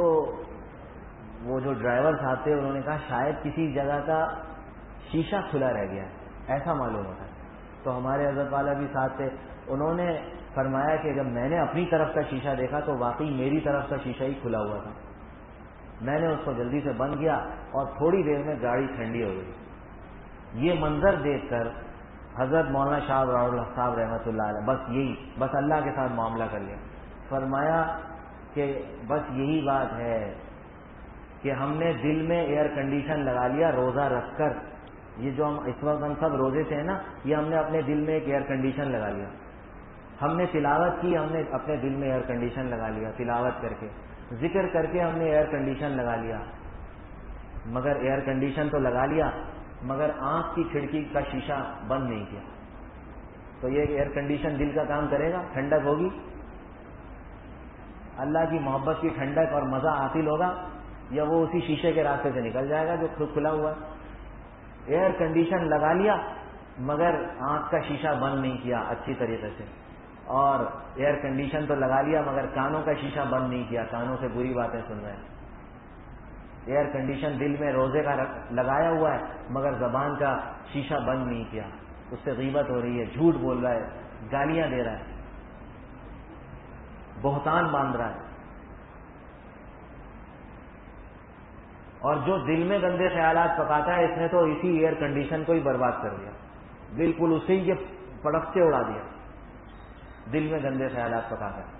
وہ جو ڈرائیور صاحب تھے انہوں نے کہا شاید کسی جگہ کا شیشہ کھلا رہ گیا, ایسا معلوم ہوتا ہے. تو ہمارے حضرت والا بھی ساتھ تھے, انہوں نے فرمایا کہ جب میں نے اپنی طرف کا شیشہ دیکھا تو واقعی میری طرف کا شیشہ ہی کھلا ہوا تھا. میں نے اس کو جلدی سے بند کیا اور تھوڑی دیر میں گاڑی ٹھنڈی ہو گئی. یہ منظر دیکھ کر حضرت مولانا شاہ اللہ صاحب رحمۃ اللہ علیہ بس یہی بس اللہ کے ساتھ معاملہ کر لیا. فرمایا کہ بس یہی بات ہے کہ ہم نے دل میں ایئر کنڈیشن لگا لیا روزہ رکھ کر. یہ جو ہم اس وقت ہم سب روزے سے ہیں نا, یہ ہم نے اپنے دل میں ایک ایئر کنڈیشن لگا لیا. ہم نے تلاوت کی, ہم نے اپنے دل میں ایئر کنڈیشن لگا لیا. تلاوت کر کے ذکر کر کے ہم نے ایئر کنڈیشن لگا لیا. مگر ایئر کنڈیشن تو لگا لیا مگر آنکھ کی کھڑکی کا شیشہ بند نہیں کیا. تو یہ ایئر کنڈیشن دل کا کام کرے گا؟ ٹھنڈک ہوگی, اللہ کی محبت کی ٹھنڈک اور مزہ حاصل ہوگا, یا وہ اسی شیشے کے راستے سے نکل جائے گا جو کھلا ہوا ہے؟ ایئر کنڈیشن لگا لیا مگر آنکھ کا شیشہ بند نہیں کیا اچھی طریقے سے, اور ایئر کنڈیشن تو لگا لیا مگر کانوں کا شیشہ بند نہیں کیا, کانوں سے بری باتیں سن رہے ہیں. ایئر کنڈیشن دل میں روزے کا لگایا ہوا ہے مگر زبان کا شیشہ بند نہیں کیا, اس سے غیبت ہو رہی ہے, جھوٹ بول رہا ہے, گالیاں دے رہا ہے, بہتان باندھ رہا ہے. اور جو دل میں گندے خیالات پکاتا ہے اس نے تو اسی ایئر کنڈیشن کو ہی برباد کر دیا, بالکل اسی کے پڑکتے اڑا دیا. دل میں گندے خیالات پکاتا ہے.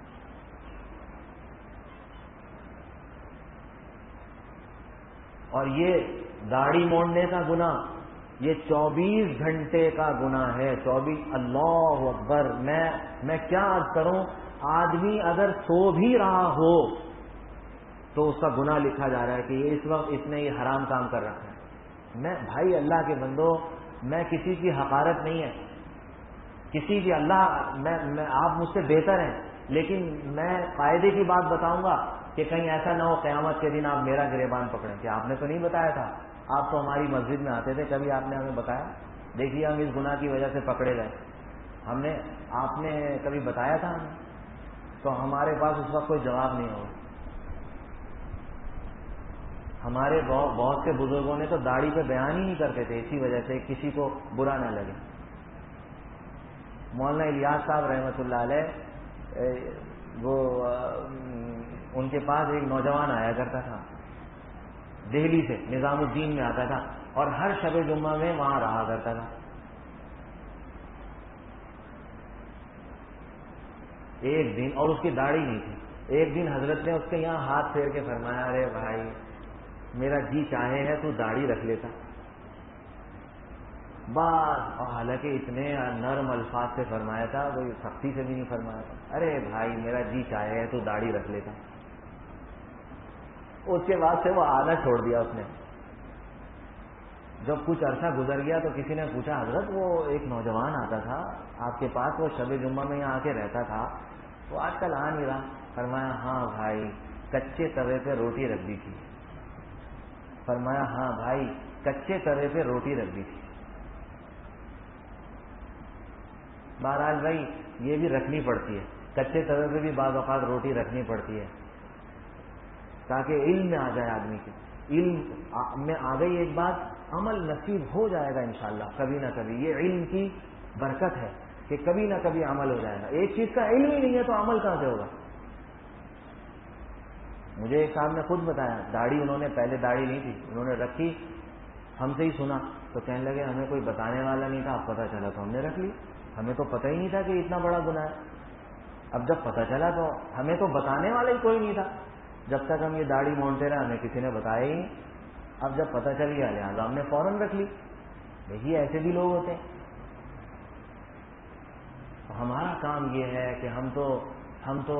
اور یہ داڑھی موڑنے کا گناہ یہ چوبیس گھنٹے کا گناہ ہے. چوبیس اللہ اکبر. میں میں کیا عرض کروں, آدمی اگر سو بھی رہا ہو تو اس کا گناہ لکھا جا رہا ہے کہ یہ اس وقت اس نے یہ حرام کام کر رکھا ہے. میں بھائی اللہ کے بندو, میں کسی کی حقارت نہیں ہے, کسی کی اللہ میں, میں آپ مجھ سے بہتر ہیں, لیکن میں قاعدے کی بات بتاؤں گا کہ کہیں ایسا نہ ہو قیامت کے دن آپ میرا گریبان پکڑیں کہ آپ نے تو نہیں بتایا تھا, آپ تو ہماری مسجد میں آتے تھے, کبھی آپ نے ہمیں بتایا؟ دیکھیے ہم اس گناہ کی وجہ سے پکڑے گئے, ہم نے آپ نے کبھی بتایا تھا ہمیں؟ تو ہمارے پاس اس وقت کوئی جواب نہیں ہوگا. ہمارے بہت سے بزرگوں نے تو داڑھی پہ بیان ہی نہیں کرتے تھے اسی وجہ سے کسی کو برا نہ لگے. مولانا الیاس صاحب رحمۃ اللہ علیہ, وہ ان کے پاس ایک نوجوان آیا کرتا تھا دہلی سے, نظام الدین میں آتا تھا اور ہر شب جمعہ میں وہاں رہا کرتا تھا. ایک دن, اور اس کی داڑھی نہیں تھی, ایک دن حضرت نے اس کے یہاں ہاتھ پھیر کے فرمایا, ارے بھائی میرا جی چاہے ہے تو داڑھی رکھ لیتا. بس, اور حالانکہ اتنے نرم الفاظ سے فرمایا تھا, کوئی سختی سے بھی نہیں فرمایا تھا. ارے بھائی میرا جی چاہے ہے تو داڑھی رکھ لیتا. اس کے بعد سے وہ آنا چھوڑ دیا اس نے. جب کچھ عرصہ گزر گیا تو کسی نے پوچھا, حضرت وہ ایک نوجوان آتا تھا آپ کے پاس, وہ شب جمعہ میں یہاں آ کے رہتا تھا, وہ آج کل آ نہیں رہا. فرمایا ہاں بھائی کچے توے پہ روٹی رکھ دی تھی. فرمایا ہاں بھائی کچے توے پہ روٹی رکھ دی تھی. بہرحال بھائی یہ بھی رکھنی پڑتی ہے, کچے توے پہ بھی بعض اوقات روٹی رکھنی پڑتی ہے تاکہ علم میں آ جائے آدمی کے. علم میں آ گئی ایک بات, عمل نصیب ہو جائے گا انشاءاللہ کبھی نہ کبھی. یہ علم کی برکت ہے کہ کبھی نہ کبھی عمل ہو جائے گا. ایک چیز کا علم ہی نہیں ہے تو عمل کہاں سے ہوگا؟ مجھے ایک صاحب نے خود بتایا, داڑھی انہوں نے پہلے داڑھی نہیں تھی, انہوں نے رکھی, ہم سے ہی سنا تو کہنے لگے ہمیں کوئی بتانے والا نہیں تھا, اب پتہ چلا تو ہم نے رکھ لی. ہمیں تو پتہ ہی نہیں تھا کہ اتنا بڑا گناہ ہے. اب جب پتہ چلا تو ہمیں تو بتانے والا ہی کوئی نہیں تھا. جب تک ہم یہ داڑھی مونٹے رہے ہمیں کسی نے بتایا ہی نہیں. اب جب پتہ چل گیا لہٰذا ہم نے فوراً رکھ لی. دیکھیے ایسے بھی لوگ ہوتے ہیں. ہمارا کام یہ ہے کہ ہم تو ہم تو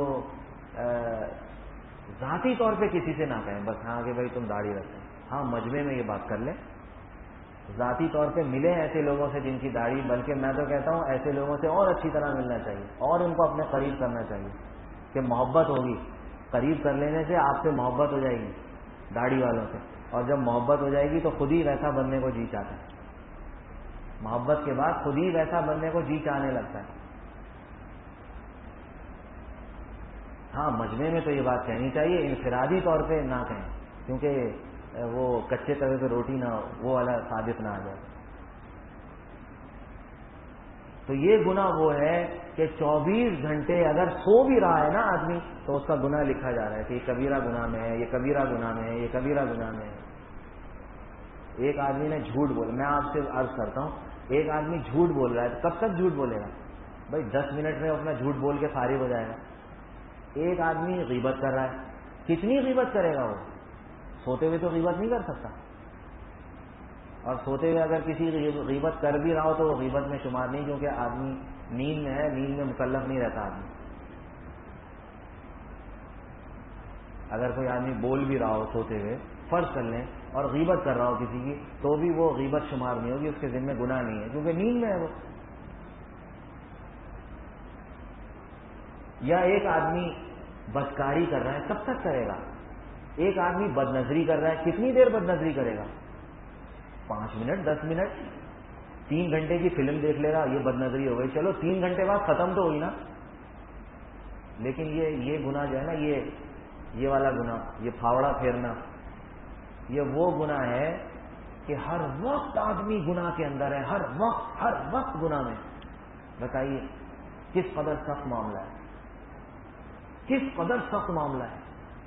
ذاتی طور پہ کسی سے نہ کہیں بس ہاں کہ بھائی تم داڑھی رکھیں. ہاں مجمع میں یہ بات کر لیں, ذاتی طور پہ ملے ایسے لوگوں سے جن کی داڑھی, بلکہ میں تو کہتا ہوں ایسے لوگوں سے اور اچھی طرح ملنا چاہیے اور ان کو اپنے قریب کرنا چاہیے کہ محبت ہوگی. قریب کر لینے سے آپ سے محبت ہو جائے گی داڑھی والوں سے, اور جب محبت ہو جائے گی تو خود ہی ویسا بننے کو جی چاہتا ہے. محبت کے بعد خود ہی ویسا بننے کو جی چاہنے لگتا ہے. ہاں مجمع میں تو یہ بات کہنی چاہیے, انفرادی طور پہ نہ کہیں کیونکہ وہ کچے توے پہ روٹی نہ وہ والا ثابت نہ آ جائے. تو یہ گناہ وہ ہے کہ چوبیس گھنٹے اگر سو بھی رہا ہے نا آدمی تو اس کا گناہ لکھا جا رہا ہے کہ یہ کبیرہ گناہ میں ہے، یہ کبیرہ گناہ میں ہے، یہ کبیرہ گناہ میں ہے۔ ایک آدمی نے جھوٹ بولا، میں آپ سے عرض کرتا ہوں، ایک آدمی جھوٹ بول رہا ہے تو کب تک جھوٹ بولے گا؟ بھائی دس منٹ میں اپنا جھوٹ بول کے فارغ ہو جائے گا۔ ایک آدمی غیبت کر رہا ہے، کتنی غیبت کرے گا وہ؟ سوتے ہوئے تو غیبت نہیں کر سکتا، اور سوتے ہوئے اگر کسی غیبت کر بھی رہا ہو تو وہ غیبت میں شمار نہیں، کیونکہ آدمی نیند میں ہے، نیند میں مکلف نہیں رہتا آدمی۔ اگر کوئی آدمی بول بھی رہا ہو سوتے ہوئے، فرض کر لیں، اور غیبت کر رہا ہو کسی کی، تو بھی وہ غیبت شمار نہیں ہوگی، اس کے ذمہ گناہ نہیں ہے، کیونکہ نیند میں ہے وہ۔ یا ایک آدمی بدکاری کر رہا ہے، کب تک کرے گا؟ ایک آدمی بد نظری کر رہا ہے، کتنی دیر بد نظری کرے گا؟ پانچ منٹ، دس منٹ، تین گھنٹے کی فلم دیکھ لے گا، یہ بد نظری ہو گئی، چلو تین گھنٹے بعد ختم تو ہوئی نا۔ لیکن یہ یہ گناہ جو ہے نا، یہ یہ والا گناہ، یہ پھاوڑا پھیرنا، یہ وہ گناہ ہے کہ ہر وقت آدمی گناہ کے اندر ہے، ہر وقت ہر وقت گناہ میں۔ بتائیے کس قدر سخت معاملہ ہے، کس قدر سخت معاملہ ہے۔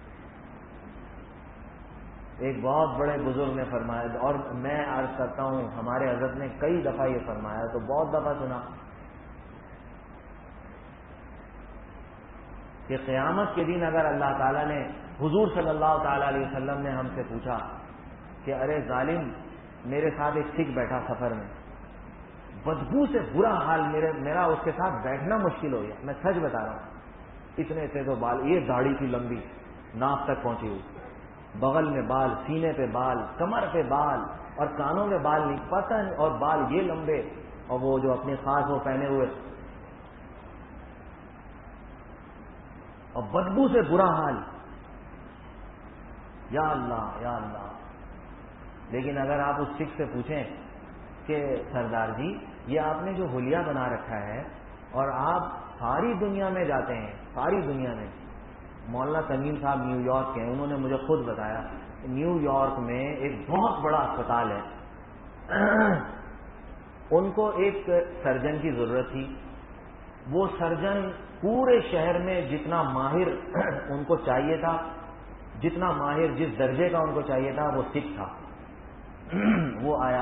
ایک بہت بڑے بزرگ نے فرمایا، اور میں عرض کرتا ہوں ہمارے حضرت نے کئی دفعہ یہ فرمایا، تو بہت دفعہ سنا کہ قیامت کے دن اگر اللہ تعالیٰ نے، حضور صلی اللہ تعالی علیہ وسلم نے ہم سے پوچھا کہ ارے ظالم، میرے ساتھ ایک سکھ بیٹھا سفر میں، بدبو سے برا حال، میرے میرا اس کے ساتھ بیٹھنا مشکل ہو گیا، میں سچ بتا رہا ہوں، اتنے سے تو بال، یہ داڑھی کی لمبی ناک تک پہنچی ہوئی، بغل میں بال، سینے پہ بال، کمر پہ بال، اور کانوں میں بال نہیں پتہ، اور بال یہ لمبے، اور وہ جو اپنے خاص وہ پہنے ہوئے، اور بدبو سے برا حال، یا اللہ یا اللہ۔ لیکن اگر آپ اس سکھ سے پوچھیں کہ سردار جی یہ آپ نے جو حلیہ بنا رکھا ہے اور آپ ساری دنیا میں جاتے ہیں، ساری دنیا میں، مولانا تمیم صاحب نیو یارک کے ہیں، انہوں نے مجھے خود بتایا، نیو یارک میں ایک بہت بڑا اسپتال ہے، ان کو ایک سرجن کی ضرورت تھی، وہ سرجن پورے شہر میں جتنا ماہر ان کو چاہیے تھا، جتنا ماہر جس درجے کا ان کو چاہیے تھا، وہ سکھ تھا۔ وہ آیا،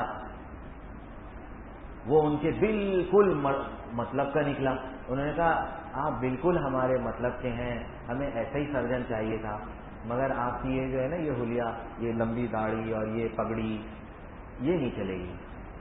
وہ ان کے بالکل مطلب کا نکلا، انہوں نے کہا آپ بالکل ہمارے مطلب کے ہیں، ہمیں ایسا ہی سرجن چاہیے تھا، مگر آپ کی یہ جو ہے نا یہ حلیہ، یہ لمبی داڑھی اور یہ پگڑی، یہ نہیں چلے گی،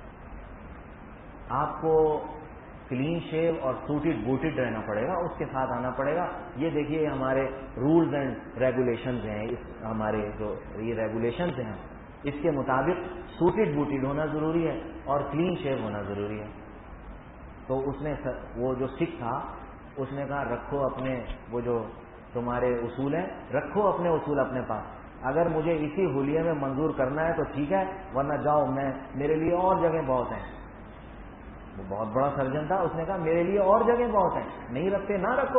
آپ کو کلین شیو اور سوٹڈ بوٹڈ رہنا پڑے گا، اس کے ساتھ آنا پڑے گا۔ یہ دیکھیے ہمارے رولز اینڈ ریگولیشنز ہیں، اس ہمارے جو یہ ریگولیشنز ہیں اس کے مطابق سوٹڈ بوٹڈ ہونا ضروری ہے اور کلین شیو ہونا ضروری ہے۔ تو اس نے وہ جو سکھ تھا اس نے کہا رکھو اپنے وہ جو تمہارے اصول ہیں، رکھو اپنے اصول اپنے پاس، اگر مجھے اسی حلیے میں منظور کرنا ہے تو ٹھیک ہے، ورنہ جاؤ، میں میرے لیے اور جگہ بہت ہیں۔ وہ بہت بڑا سرجن تھا، اس نے کہا میرے لیے اور جگہ بہت ہیں، نہیں رکھتے نہ رکھو۔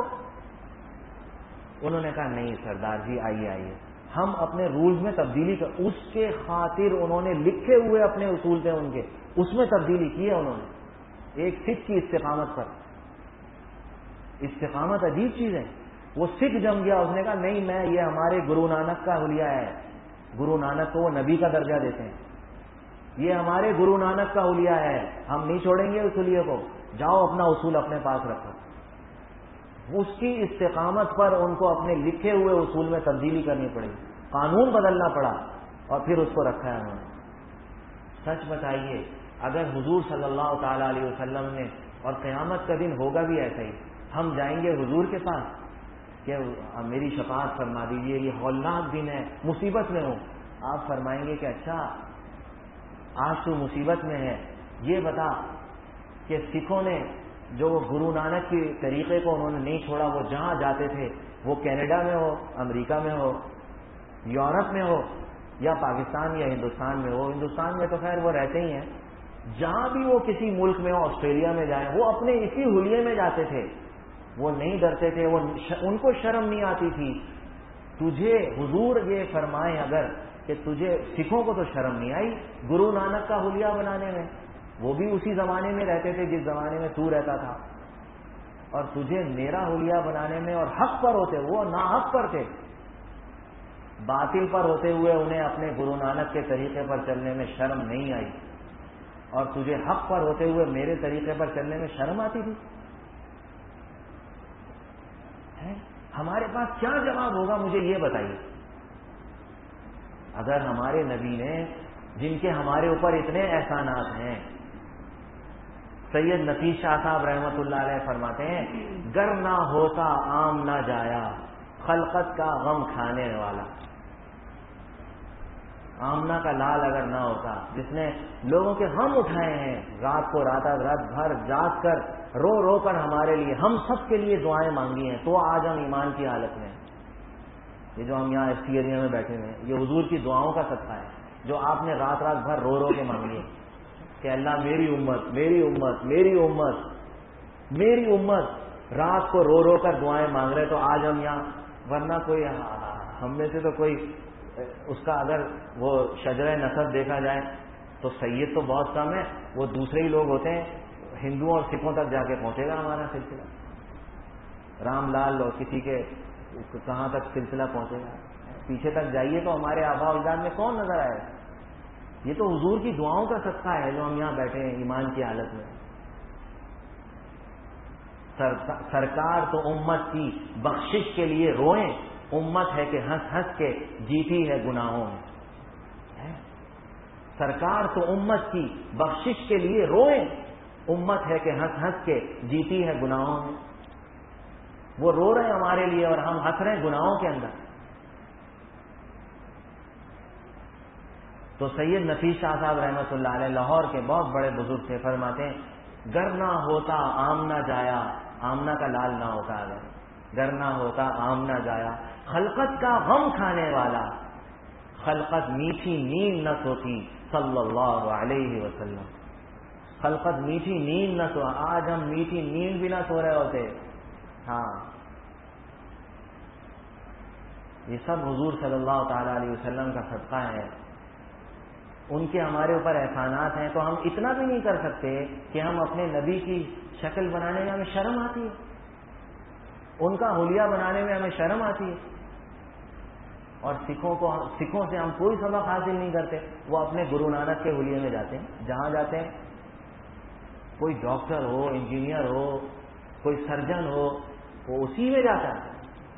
انہوں نے کہا نہیں سردار جی، آئیے آئیے ہم اپنے رولز میں تبدیلی کر، اس کے خاطر انہوں نے لکھے ہوئے اپنے اصول تھے ان کے، اس میں تبدیلی کی ہے انہوں نے، ایک سکھ کی استقامت پر۔ استقامت عجیب چیز ہے، وہ سکھ جم گیا، اس نے کہا نہیں، میں یہ ہمارے گرو نانک کا حلیہ ہے، گرو نانک کو وہ نبی کا درجہ دیتے ہیں، یہ ہمارے گرو نانک کا حلیہ ہے، ہم نہیں چھوڑیں گے اس حلیے کو، جاؤ اپنا اصول اپنے پاس رکھو۔ اس کی استقامت پر ان کو اپنے لکھے ہوئے اصول میں تبدیلی کرنی پڑی، قانون بدلنا پڑا، اور پھر اس کو رکھا ہے انہوں نے۔ سچ بتائیے اگر حضور صلی اللہ تعالی علیہ وسلم نے، اور قیامت کا دن ہوگا بھی ایسا ہی، ہم جائیں گے حضور کے پاس کہ میری شفاعت فرما دیجیے، یہ ہولناک دن ہے، مصیبت میں ہوں، آپ فرمائیں گے کہ اچھا آج تو مصیبت میں ہے، یہ بتا کہ سکھوں نے جو وہ گرو نانک کے طریقے کو انہوں نے نہیں چھوڑا، وہ جہاں جاتے تھے، وہ کینیڈا میں ہو، امریکہ میں ہو، یورپ میں ہو، یا پاکستان یا ہندوستان میں ہو، ہندوستان میں تو خیر وہ رہتے ہی ہیں، جہاں بھی وہ کسی ملک میں ہو، آسٹریلیا میں جائیں، وہ اپنے اسی حلیے میں جاتے تھے، وہ نہیں ڈرتے تھے، وہ ان کو شرم نہیں آتی تھی۔ تجھے حضور یہ فرمائے اگر کہ تجھے، سکھوں کو تو شرم نہیں آئی گرو نانک کا حلیہ بنانے میں، وہ بھی اسی زمانے میں رہتے تھے جس زمانے میں تو رہتا تھا، اور تجھے میرا حلیہ بنانے میں، اور حق پر ہوتے، وہ ناحق پر تھے، باطل پر ہوتے ہوئے انہیں اپنے گرو نانک کے طریقے پر چلنے میں شرم نہیں آئی، اور تجھے حق پر ہوتے ہوئے میرے طریقے پر چلنے میں شرم آتی تھی؟ ہمارے پاس کیا جواب ہوگا مجھے یہ بتائیے؟ اگر ہمارے نبی نے، جن کے ہمارے اوپر اتنے احسانات ہیں، سید نفیس شاہ صاحب رحمۃ اللہ علیہ فرماتے ہیں، گر نہ ہوتا عام نہ جایا، خلقت کا غم کھانے والا۔ آمنہ کا لال اگر نہ ہوتا، جس نے لوگوں کے غم اٹھائے ہیں، رات کو رات رات بھر جاگ کر رو رو کر ہمارے لیے، ہم سب کے لیے دعائیں مانگی ہیں، تو آج ہم ایمان کی حالت میں ہیں۔ یہ جو ہم یہاں ایس سی ایریا میں بیٹھے ہوئے ہیں، یہ حضور کی دعاؤں کا صدقہ ہے، جو آپ نے رات رات بھر رو رو کے مانگی ہے کہ اللہ میری امت میری امت میری امت میری امت، رات کو رو رو کر دعائیں مانگ رہے، تو آج ہم یہاں، ورنہ کوئی ہم میں سے تو کوئی اس کا اگر وہ شجرہ نسب دیکھا جائے تو سید تو بہت کم ہے، وہ دوسرے ہی لوگ ہوتے ہیں، ہندوؤں اور سکھوں تک جا کے پہنچے گا ہمارا سلسلہ، رام لال اور کسی کے کہاں تک سلسلہ پہنچے گا، پیچھے تک جائیے تو ہمارے آبا و اجداد میں کون نظر آئے؟ یہ تو حضور کی دعاؤں کا صدقہ ہے جو ہم یہاں بیٹھے ہیں ایمان کی حالت میں۔ سرکار تو امت کی بخشش کے لیے روئیں، امت ہے کہ ہنس ہنس کے جیتی ہے گناہوں میں۔ سرکار تو امت کی بخشش کے لیے روئیں، امت ہے کہ ہنس ہنس کے جیتی ہے گناہوں میں۔ وہ رو رہے ہیں ہمارے لیے اور ہم ہنس رہے ہیں گناہوں کے اندر۔ تو سید نفیس شاہ صاحب رحمۃ اللہ علیہ لاہور کے بہت بڑے بزرگ تھے، فرماتے ہیں، گر نہ ہوتا آم نہ جایا، آمنہ کا لال نہ ہوتا، اگر گر نہ ہوتا آم نہ جایا، خلقت کا غم کھانے والا، خلقت میٹھی نیند نہ سوتی صلی اللہ علیہ وسلم، خلقت میٹھی نیند نہ سو، آج ہم میٹھی نیند بھی نہ سو رہے ہوتے۔ ہاں، یہ سب حضور صلی اللہ تعالی علیہ وسلم کا صدقہ ہے، ان کے ہمارے اوپر احسانات ہیں۔ تو ہم اتنا بھی نہیں کر سکتے کہ ہم اپنے نبی کی شکل بنانے میں ہمیں شرم آتی ہے، ان کا حلیہ بنانے میں ہمیں شرم آتی ہے، اور سکھوں کو سکھوں سے ہم کوئی سبق حاصل نہیں کرتے، وہ اپنے گرو نانک کے حلیے میں جاتے ہیں، جہاں جاتے ہیں کوئی ڈاکٹر ہو، انجینئر ہو، کوئی سرجن ہو، وہ اسی میں جاتا ہے۔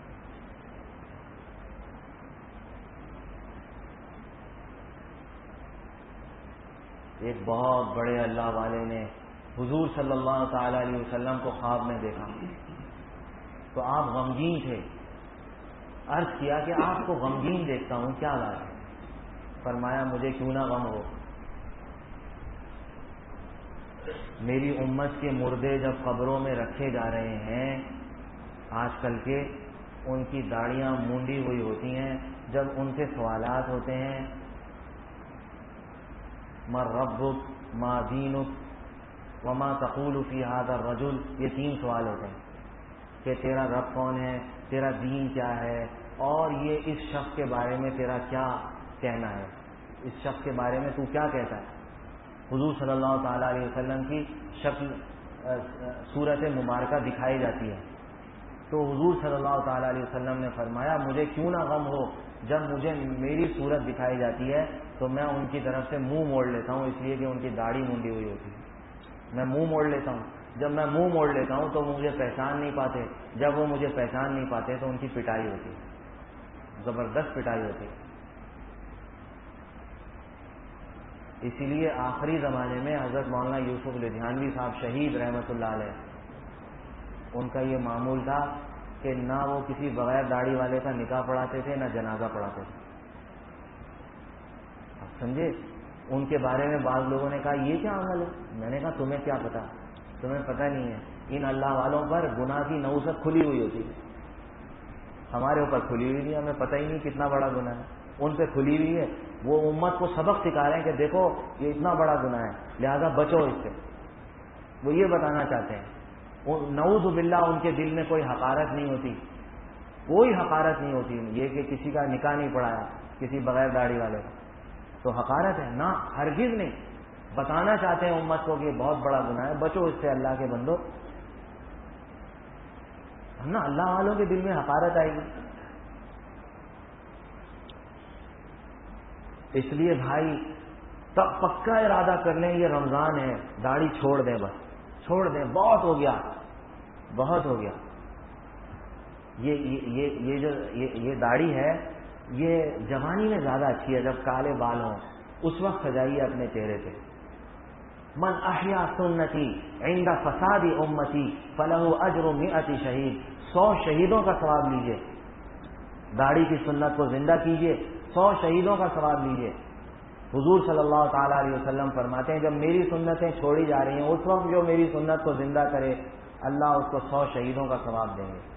ایک بہت بڑے اللہ والے نے حضور صلی اللہ تعالی علیہ وسلم کو خواب میں دیکھا، تو آپ غمگین تھے، عرض کیا کہ آپ کو غمگین دیکھتا ہوں، کیا بات ہے؟ فرمایا مجھے کیوں نہ غم ہو، میری امت کے مردے جب قبروں میں رکھے جا رہے ہیں آج کل کے، ان کی داڑیاں مونڈی ہوئی ہوتی ہیں، جب ان سے سوالات ہوتے ہیں، ما ربک ما دینک وما تقول فی ھذا الرجل، یہ تین سوال ہوتے ہیں کہ تیرا رب کون ہے، تیرا دین کیا ہے، اور یہ اس شخص کے بارے میں تیرا کیا کہنا ہے، اس شخص کے بارے میں تو کیا کہتا ہے۔ حضور صلی اللہ تعالی علیہ وسلم کی شکل صورت مبارکہ دکھائی جاتی ہے، تو حضور صلی اللہ تعالی علیہ وسلم نے فرمایا مجھے کیوں نہ غم ہو، جب مجھے میری صورت دکھائی جاتی ہے تو میں ان کی طرف سے منہ موڑ لیتا ہوں، اس لیے کہ ان کی داڑھی منڈی ہوئی ہوتی ہے، میں منہ موڑ لیتا ہوں، جب میں منہ موڑ لیتا ہوں تو مجھے پہچان نہیں پاتے، جب وہ مجھے پہچان نہیں پاتے تو ان کی پٹائی ہوتی ہے، زبردست پٹائی ہوتی ہے۔ اسی لیے آخری زمانے میں حضرت مولانا یوسف لدھیانوی صاحب شہید رحمۃ اللہ علیہ، ان کا یہ معمول تھا کہ نہ وہ کسی بغیر داڑھی والے کا نکاح پڑھاتے تھے، نہ جنازہ پڑھاتے تھے، آپ سمجھے۔ ان کے بارے میں بعض لوگوں نے کہا یہ کیا عمل ہے، میں نے کہا تمہیں کیا پتا، تمہیں پتہ نہیں ہے، ان اللہ والوں پر گناہ کی نحوست کھلی ہوئی ہوتی ہے، ہمارے اوپر کھلی ہوئی نہیں، ہمیں پتہ ہی نہیں کتنا بڑا گناہ ہے، ان پہ کھلی ہوئی ہے، وہ امت کو سبق سکھا رہے ہیں کہ دیکھو یہ اتنا بڑا گناہ ہے، لہذا بچو اس سے، وہ یہ بتانا چاہتے ہیں۔ نعوذ باللہ ان کے دل میں کوئی حقارت نہیں ہوتی، کوئی حقارت نہیں ہوتی، یہ کہ کسی کا نکاح نہیں پڑھایا کسی بغیر داڑھی والے کا تو حقارت ہے، نہ ہرگز نہیں، بتانا چاہتے ہیں امت کو کہ یہ بہت بڑا گناہ ہے، بچو اس سے اللہ کے بندو، نا اللہ والوں کے دل میں حقارت آئے گی۔ اس لیے بھائی تب پکا ارادہ کر لیں یہ رمضان ہے، داڑھی چھوڑ دیں، بس چھوڑ دیں، بہت ہو گیا بہت ہو گیا۔ یہ یہ یہ جو یہ داڑھی ہے یہ جوانی میں زیادہ اچھی ہے، جب کالے بال ہوں اس وقت سجائیے اپنے چہرے پہ۔ من احیا سنتی عند فساد امتی فلہ اجر مئت شہید، سو شہیدوں کا ثواب لیجئے۔ داڑھی کی سنت کو زندہ کیجئے، سو شہیدوں کا ثواب لیجئے۔ حضور صلی اللہ تعالی علیہ وسلم فرماتے ہیں جب میری سنتیں چھوڑی جا رہی ہیں اس وقت جو میری سنت کو زندہ کرے اللہ اس کو سو شہیدوں کا ثواب دیں گے۔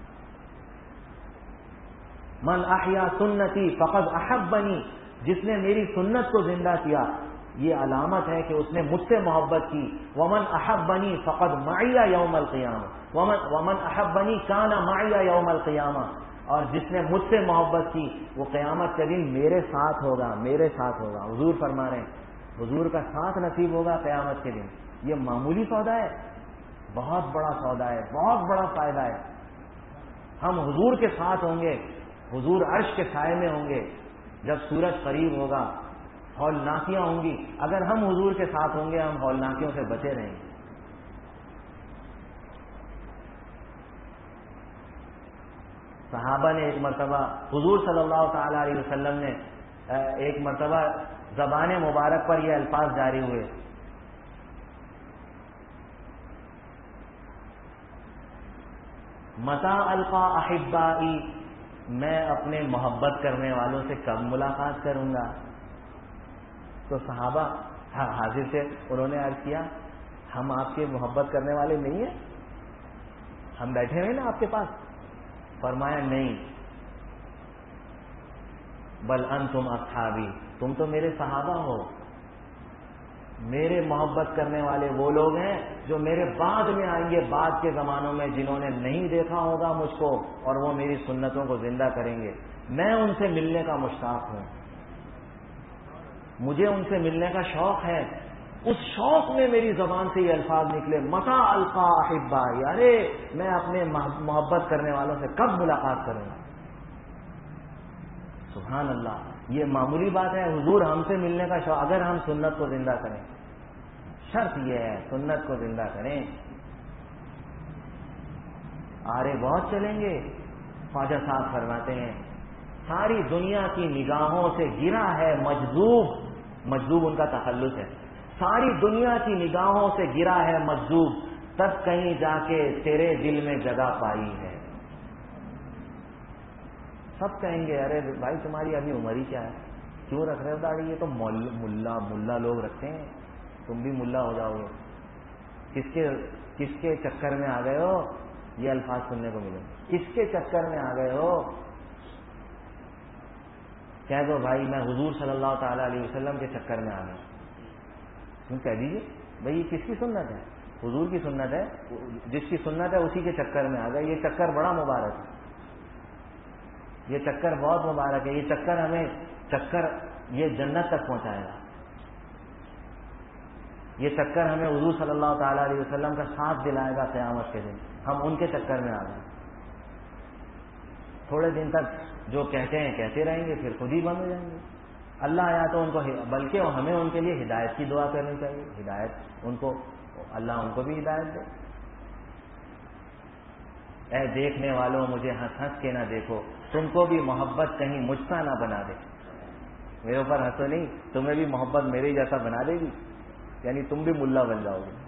من احیا سنتی فقد احبنی، جس نے میری سنت کو زندہ کیا یہ علامت ہے کہ اس نے مجھ سے محبت کی۔ ومن احبنی فقد معی یوم القیامہ، ومن ومن احبنی کان معی یوم القیامہ، اور جس نے مجھ سے محبت کی وہ قیامت کے دن میرے ساتھ ہوگا، میرے ساتھ ہوگا۔ حضور فرما رہے ہیں حضور کا ساتھ نصیب ہوگا قیامت کے دن۔ یہ معمولی سودا ہے، بہت بڑا سودا ہے، بہت بڑا فائدہ ہے۔ ہم حضور کے ساتھ ہوں گے، حضور عرش کے سائے میں ہوں گے، جب سورج قریب ہوگا ہولناکیاں ہوں گی، اگر ہم حضور کے ساتھ ہوں گے ہم ہولناکیوں سے بچے رہیں گے۔ صحابہ نے ایک مرتبہ حضور صلی اللہ تعالی علیہ وسلم نے ایک مرتبہ زبان مبارک پر یہ الفاظ جاری ہوئے، متی القا احبائی، میں اپنے محبت کرنے والوں سے کب ملاقات کروں گا؟ تو صحابہ حاضر تھے، انہوں نے عرض کیا ہم آپ کے محبت کرنے والے نہیں ہیں، ہم بیٹھے ہوئے نا آپ کے پاس۔ فرمایا نہیں، بل انتم اصحابی، تم تو میرے صحابہ ہو۔ میرے محبت کرنے والے وہ لوگ ہیں جو میرے بعد میں آئیں گے، بعد کے زمانوں میں، جنہوں نے نہیں دیکھا ہوگا مجھ کو اور وہ میری سنتوں کو زندہ کریں گے۔ میں ان سے ملنے کا مشتاق ہوں، مجھے ان سے ملنے کا شوق ہے۔ اس شوق میں میری زبان سے یہ الفاظ نکلے، متی القا احبائی، ارے میں اپنے محبت کرنے والوں سے کب ملاقات کروں گا۔ سبحان اللہ، یہ معمولی بات ہے، حضور ہم سے ملنے کا شوق، اگر ہم سنت کو زندہ کریں، شرط یہ ہے سنت کو زندہ کریں۔ آرے بہت چلیں گے، خواجہ صاحب فرماتے ہیں ساری دنیا کی نگاہوں سے گرا ہے مجذوب، مجذوب ان کا تخلص ہے، ساری دنیا کی نگاہوں سے گرا ہے مجذوب، تب کہیں جا کے تیرے دل میں جگہ پائی ہے۔ سب کہیں گے ارے بھائی تمہاری ابھی عمر ہی کیا ہے، کیوں رکھ رہے ہو داڑھی، یہ تو ملا ملا لوگ رکھتے ہیں، تم بھی ملا ہو جاؤ گے۔ کس کے کس کے چکر میں آ گئے ہو، یہ الفاظ سننے کو ملے، کس کے چکر میں آ گئے ہو؟ کہہ دو بھائی میں حضور صلی اللہ تعالی علیہ وسلم کے چکر میں آ گیا، تم کہہ دیجیے بھائی یہ کس کی سنت ہے، حضور کی سنت ہے، جس کی سنت ہے اسی کے چکر میں آ گئے۔ یہ چکر بڑا مبارک ہے، یہ چکر بہت مبارک ہے، یہ چکر ہمیں چکر یہ جنت تک پہنچائے گا، یہ چکر ہمیں حضور صلی اللہ تعالی علیہ وسلم کا ساتھ دلائے گا قیامت کے دن۔ ہم ان کے چکر میں آ گئے، تھوڑے دن تک جو کہتے ہیں کہتے رہیں گے، پھر خود ہی بند ہو جائیں گے۔ اللہ یا تو ان کو، بلکہ ہمیں ان کے لیے ہدایت کی دعا کرنی چاہیے، ہدایت ان کو، اللہ ان کو بھی ہدایت دے۔ اے دیکھنے والوں مجھے ہنس ہنس کے نہ دیکھو، تم کو بھی محبت کہیں مجھ سا نہ بنا دے۔ میرے اوپر ہنسو نہیں، تمہیں بھی محبت میرے جیسا بنا دے گی، یعنی تم بھی ملا بن جاؤ گے۔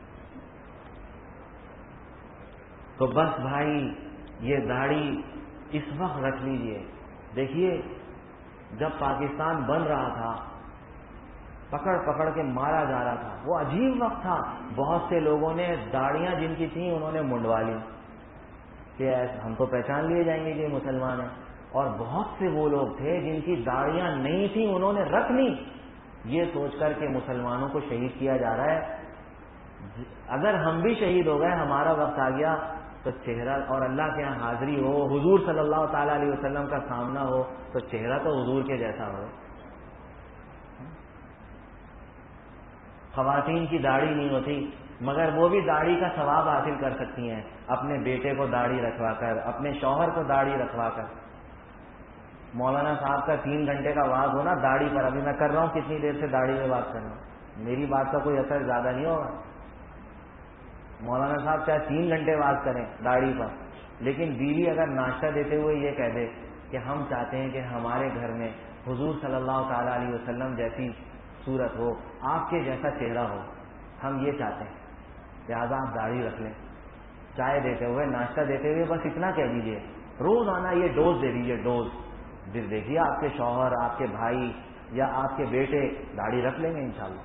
تو بس بھائی یہ داڑھی اس وقت رکھ لیجئے۔ دیکھیے جب پاکستان بن رہا تھا، پکڑ پکڑ کے مارا جا رہا تھا، وہ عجیب وقت تھا، بہت سے لوگوں نے داڑیاں جن کی تھیں انہوں نے منڈوا لی کہ ہم تو پہچان لیے جائیں گے کہ مسلمان ہیں، اور بہت سے وہ لوگ تھے جن کی داڑیاں نہیں تھیں انہوں نے رکھ لی، یہ سوچ کر کہ مسلمانوں کو شہید کیا جا رہا ہے، اگر ہم بھی شہید ہو گئے، ہمارا وقت آ گیا تو چہرہ اور اللہ کے یہاں حاضری ہو، حضور صلی اللہ تعالی علیہ وسلم کا سامنا ہو تو چہرہ تو حضور کے جیسا ہو۔ خواتین کی داڑھی نہیں ہوتی مگر وہ بھی داڑھی کا ثواب حاصل کر سکتی ہیں اپنے بیٹے کو داڑھی رکھوا کر، اپنے شوہر کو داڑھی رکھوا کر۔ مولانا صاحب کا تین گھنٹے کا واز ہونا داڑھی پر، ابھی میں کر رہا ہوں کتنی دیر سے داڑھی میں بات کر رہا ہوں، میری بات کا کوئی اثر زیادہ نہیں ہوگا۔ مولانا صاحب چاہے تین گھنٹے بات کریں داڑھی پر، لیکن بیوی اگر ناشتہ دیتے ہوئے یہ کہہ دے کہ ہم چاہتے ہیں کہ ہمارے گھر میں حضور صلی اللہ تعالیٰ علیہ وسلم جیسی صورت ہو، آپ کے جیسا چہرہ ہو، ہم یہ چاہتے ہیں، لہٰذا آپ داڑھی رکھ لیں۔ چائے دیتے ہوئے، ناشتہ دیتے ہوئے بس اتنا کہہ دیجیے، روز آنا یہ ڈوز دے دیجیے، ڈوز۔ پھر دیکھیے آپ کے شوہر، آپ کے بھائی یا آپ کے بیٹے داڑھی رکھ لیں گے انشاءاللہ۔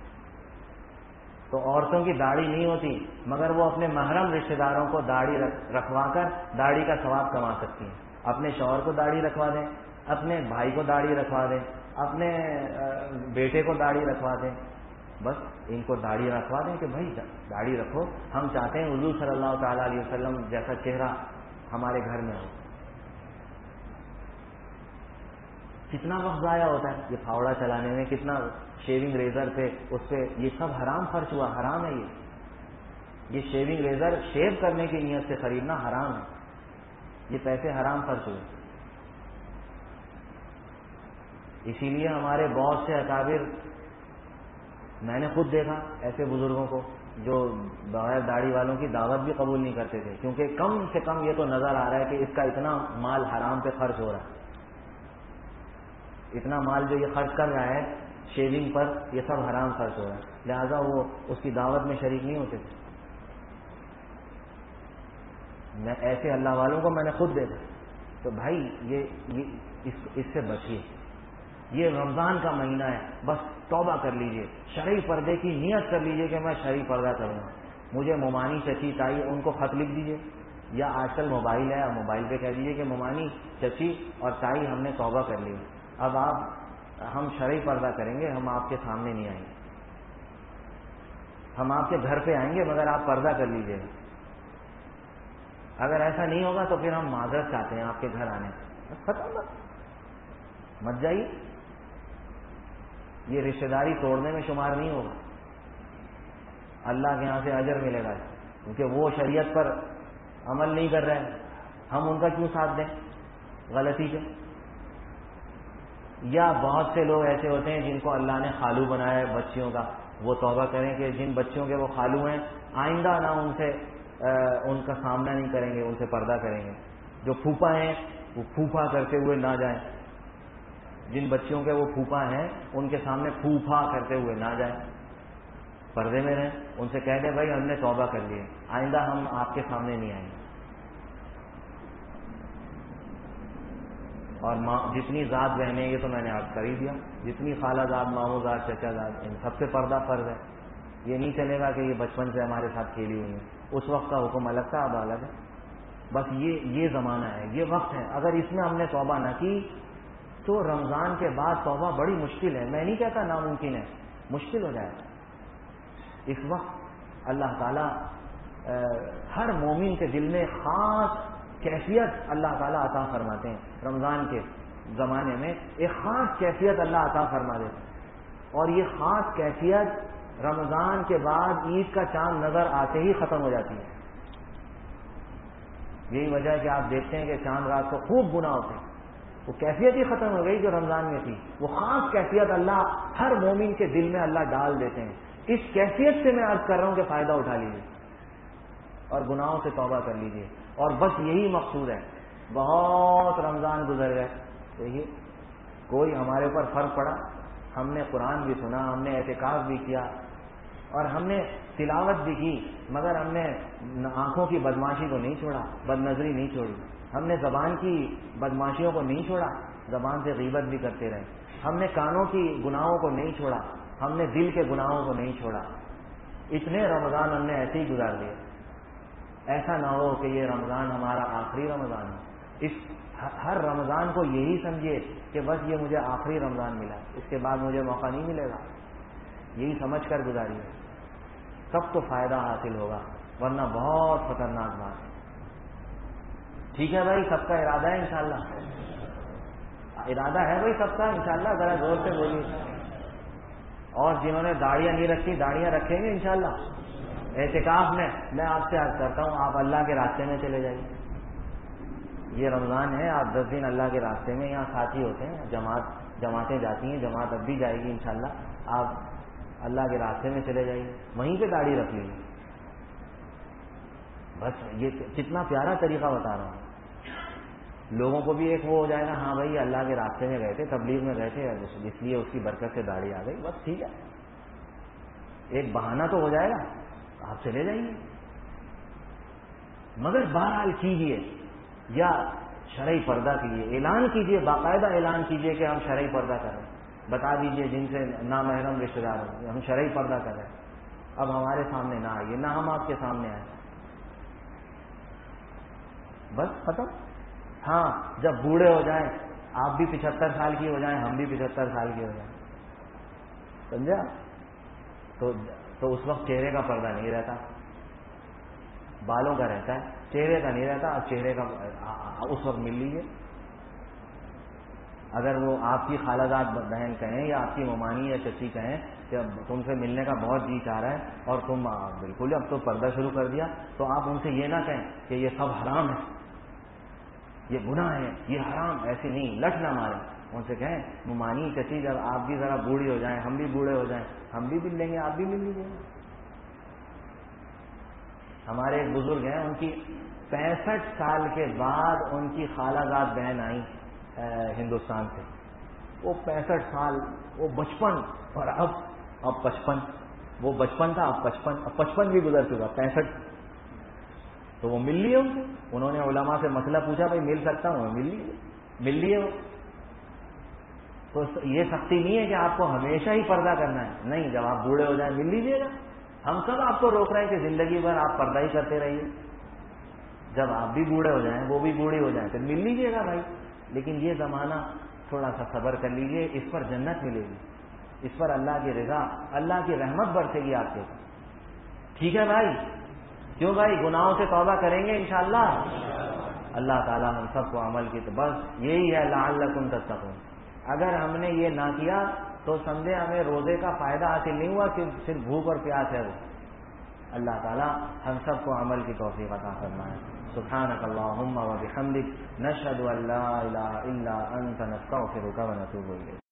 تو عورتوں کی داڑھی نہیں ہوتی مگر وہ اپنے محرم رشتہ داروں کو داڑھی رکھوا کر داڑھی کا ثواب کما سکتی ہیں۔ اپنے شوہر کو داڑھی رکھوا دیں، اپنے بھائی کو داڑھی رکھوا دیں، اپنے بیٹے کو داڑھی رکھوا دیں، بس ان کو داڑھی رکھوا دیں کہ بھائی داڑھی رکھو، ہم چاہتے ہیں حضور صلی اللہ تعالیٰ علیہ وسلم جیسا چہرہ ہمارے گھر میں ہو۔ کتنا وقت ضائع ہوتا ہے یہ پھاوڑا چلانے میں، کتنا شیونگ ریزر پہ، اس پہ، یہ سب حرام خرچ ہوا، حرام ہے یہ یہ شیونگ ریزر شیو کرنے کی نیت سے خریدنا حرام ہے، یہ پیسے حرام خرچ ہوئے۔ اسی لیے ہمارے بہت سے اکابر، میں نے خود دیکھا ایسے بزرگوں کو جو بغیر داڑھی والوں کی دعوت بھی قبول نہیں کرتے تھے، کیونکہ کم سے کم یہ تو نظر آ رہا ہے کہ اس کا اتنا مال حرام پہ خرچ ہو رہا ہے، اتنا مال جو یہ خرچ کر رہا ہے شیونگ پر، یہ سب حرام خرچ ہو رہا ہے، لہذا وہ اس کی دعوت میں شریک نہیں ہوتے تھے۔ میں ایسے اللہ والوں کو میں نے خود دیکھا۔ تو بھائی یہ, یہ اس, اس سے بچیے، یہ رمضان کا مہینہ ہے، بس توبہ کر لیجئے، شرعی پردے کی نیت کر لیجئے کہ میں شرعی پردہ کروں گا۔ مجھے ممانی چچی تائی ان کو خط لکھ دیجئے، یا آج کل موبائل ہے، موبائل پہ کہہ دیجئے کہ ممانی چچی اور تائی ہم نے توبہ کر لی، اب آپ ہم شرعی پردہ کریں گے، ہم آپ کے سامنے نہیں آئیں گے، ہم آپ کے گھر پہ آئیں گے مگر آپ پردہ کر لیجئے گا۔ اگر ایسا نہیں ہوگا تو پھر ہم معذرت چاہتے ہیں آپ کے گھر آنے سے، ختم، مت جائیے، یہ رشتہ داری توڑنے میں شمار نہیں ہوگا، اللہ کے یہاں سے اجر ملے گا، کیونکہ وہ شریعت پر عمل نہیں کر رہے ہیں، ہم ان کا کیوں ساتھ دیں غلطی کے۔ یا بہت سے لوگ ایسے ہوتے ہیں جن کو اللہ نے خالو بنایا ہے بچیوں کا، وہ توبہ کریں کہ جن بچیوں کے وہ خالو ہیں آئندہ نہ ان سے ان کا سامنا نہیں کریں گے، ان سے پردہ کریں گے۔ جو پھوپھا ہیں وہ پھوپھا کرتے ہوئے نہ جائیں، جن بچیوں کے وہ پھوپھا ہیں ان کے سامنے پھوپھا کرتے ہوئے نہ جائیں، پردے میں رہیں، ان سے کہہ دیں بھائی ہم نے توبہ کر لی ہے، آئندہ ہم آپ کے سامنے نہیں آئیں گے۔ اور جتنی ذات بہنیں، یہ تو میں نے آپ کر ہی دیا، جتنی خالہ زاد، ماموں زاد، چچا زاد، ان سب سے پردہ فرض ہے۔ یہ نہیں چلے گا کہ یہ بچپن سے ہمارے ساتھ کھیلی ہوئی ہیں، اس وقت کا حکم الگ تھا، اب الگ ہے۔ بس یہ یہ زمانہ ہے، یہ وقت ہے، اگر اس میں ہم نے توبہ نہ کی تو رمضان کے بعد توبہ بڑی مشکل ہے، میں نہیں کہتا ناممکن ہے، مشکل ہو جائے گا۔ اس وقت اللہ تعالیٰ ہر مومن کے دل میں خاص کیفیت اللہ تعالیٰ عطا فرماتے ہیں، رمضان کے زمانے میں ایک خاص کیفیت اللہ عطا فرما دیتے ہیں، اور یہ خاص کیفیت رمضان کے بعد عید کا چاند نظر آتے ہی ختم ہو جاتی ہے۔ یہی وجہ ہے کہ آپ دیکھتے ہیں کہ چاند رات کو خوب گناہ ہوتے ہیں، وہ کیفیت ہی ختم ہو گئی جو رمضان میں تھی، وہ خاص کیفیت اللہ ہر مومن کے دل میں اللہ ڈال دیتے ہیں۔ اس کیفیت سے میں عرض کر رہا ہوں کہ فائدہ اٹھا لیجیے اور گناہوں سے توبہ کر لیجیے، اور بس یہی مقصود ہے۔ بہت رمضان گزر گئے، دیکھیے کوئی ہمارے اوپر فرق پڑا، ہم نے قرآن بھی سنا، ہم نے اعتکاف بھی کیا، اور ہم نے تلاوت بھی کی، مگر ہم نے آنکھوں کی بدماشی کو نہیں چھوڑا، بد نظری نہیں چھوڑی، ہم نے زبان کی بدماشیوں کو نہیں چھوڑا، زبان سے غیبت بھی کرتے رہے، ہم نے کانوں کی گناہوں کو نہیں چھوڑا، ہم نے دل کے گناہوں کو نہیں چھوڑا۔ اتنے رمضان ہم نے ایسے ہی گزار دیے۔ ایسا نہ ہو کہ یہ رمضان ہمارا آخری رمضان ہو، اس ہر رمضان کو یہی سمجھیے کہ بس یہ مجھے آخری رمضان ملا، اس کے بعد مجھے موقع نہیں ملے گا، یہی سمجھ کر گزاریے، تب تو فائدہ حاصل ہوگا، ورنہ بہت خطرناک بات ہے۔ ٹھیک ہے بھائی، سب کا ارادہ ہے انشاءاللہ، ارادہ ہے بھائی سب کا انشاءاللہ، ذرا زور سے بولیے، اور جنہوں نے داڑیاں نہیں رکھی داڑیاں رکھیں گے انشاءاللہ اعتکاف میں. میں آپ سے عرض کرتا ہوں آپ اللہ کے راستے میں چلے جائیے. یہ رمضان ہے، آپ دس دن اللہ کے راستے میں، یہاں ساتھی ہوتے ہیں، جماعت جماعتیں جاتی ہیں، جماعت اب بھی جائے گی انشاءاللہ. آپ اللہ کے راستے میں چلے جائیے، وہیں پہ داڑھی رکھ لیجیے. بس یہ کتنا پیارا طریقہ بتا رہا ہوں. لوگوں کو بھی ایک وہ ہو جائے گا، ہاں بھائی اللہ کے راستے میں گئے تھے، تبلیغ میں گئے تھے، اس لیے اس کی برکت سے داڑھی آ گئی. بس ٹھیک ہے، ایک بہانہ تو ہو جائے گا، آپ چلے جائیے. مگر بہرحال کیجیے، یا شرعی پردہ کیجیے، اعلان کیجیے، باقاعدہ اعلان کیجیے کہ ہم شرعی پردہ کر رہے ہیں. بتا دیجیے جن سے نامحرم رشتے دار ہیں ہم شرعی پردہ کر رہے ہیں، اب ہمارے سامنے نہ آئیے، نہ ہم آپ کے سامنے آئیں. بس ختم. ہاں جب بوڑھے ہو جائیں، آپ بھی پچہتر سال کی ہو جائیں، ہم بھی پچہتر سال کی ہو جائیں، سمجھا؟ تو تو اس وقت چہرے کا پردہ نہیں رہتا، بالوں کا رہتا ہے، چہرے کا نہیں رہتا. اب چہرے کا اس وقت مل لیجیے. اگر وہ آپ کی خالہ زاد بہن کہیں یا آپ کی ممانی یا چچی کہیں کہ تم سے ملنے کا بہت جی چاہ رہا ہے اور تم بالکل اب تو پردہ شروع کر دیا، تو آپ ان سے یہ نہ کہیں کہ یہ سب حرام ہے، یہ گناہ ہے، یہ حرام. ایسے نہیں، لٹ نہ ماریں. ان سے کہیں ممانی چچی جب آپ بھی ذرا بوڑھی ہو جائیں، ہم بھی بوڑھے ہو جائیں، ہم بھی مل لیں گے، آپ بھی مل لیجیے. ہمارے ایک بزرگ ہیں، ان کی پینسٹھ سال کے بعد ان کی خالہ زاد بہن آئی ہندوستان سے. وہ پینسٹھ سال، وہ بچپن، اور اب اب پچپن. وہ بچپن تھا، اب پچپن، اب پچپن بھی گزر چکا، پینسٹھ. تو وہ مل لیے ان سے. انہوں نے علماء سے مسئلہ پوچھا، بھائی مل سکتا ہوں؟ مل لیے مل لیے وہ. تو یہ سختی نہیں ہے کہ آپ کو ہمیشہ ہی پردہ کرنا ہے، نہیں. جب آپ بوڑھے ہو جائیں مل لیجیے گا. ہم سب آپ کو روک رہے ہیں کہ زندگی بھر آپ پردہ ہی کرتے رہیے. جب آپ بھی بوڑھے ہو جائیں، وہ بھی بوڑھی ہو جائیں، پھر مل لیجیے گا بھائی. لیکن یہ زمانہ تھوڑا سا صبر کر لیجیے، اس پر جنت ملے گی، اس پر اللہ کی رضا، اللہ کی رحمت برسے گی آپ کے اوپر. ٹھیک ہے بھائی؟ کیوں بھائی؟ گناہوں سے توبہ کریں گے انشاءاللہ. اللہ تعالیٰ ہم سب کو عمل کی، تو بس یہی ہے لعلکم تتقون. اگر ہم نے یہ نہ کیا تو سمجھے ہمیں روزے کا فائدہ حاصل نہیں ہوا، کہ صرف بھوک اور پیاس ہے وہ. اللہ تعالیٰ ہم سب کو عمل کی توفیق عطا فرمائے. سبحانک اللہم و بحمدک، نشہد ان لا الہ الا انت، نستغفرک و نتوب الیک.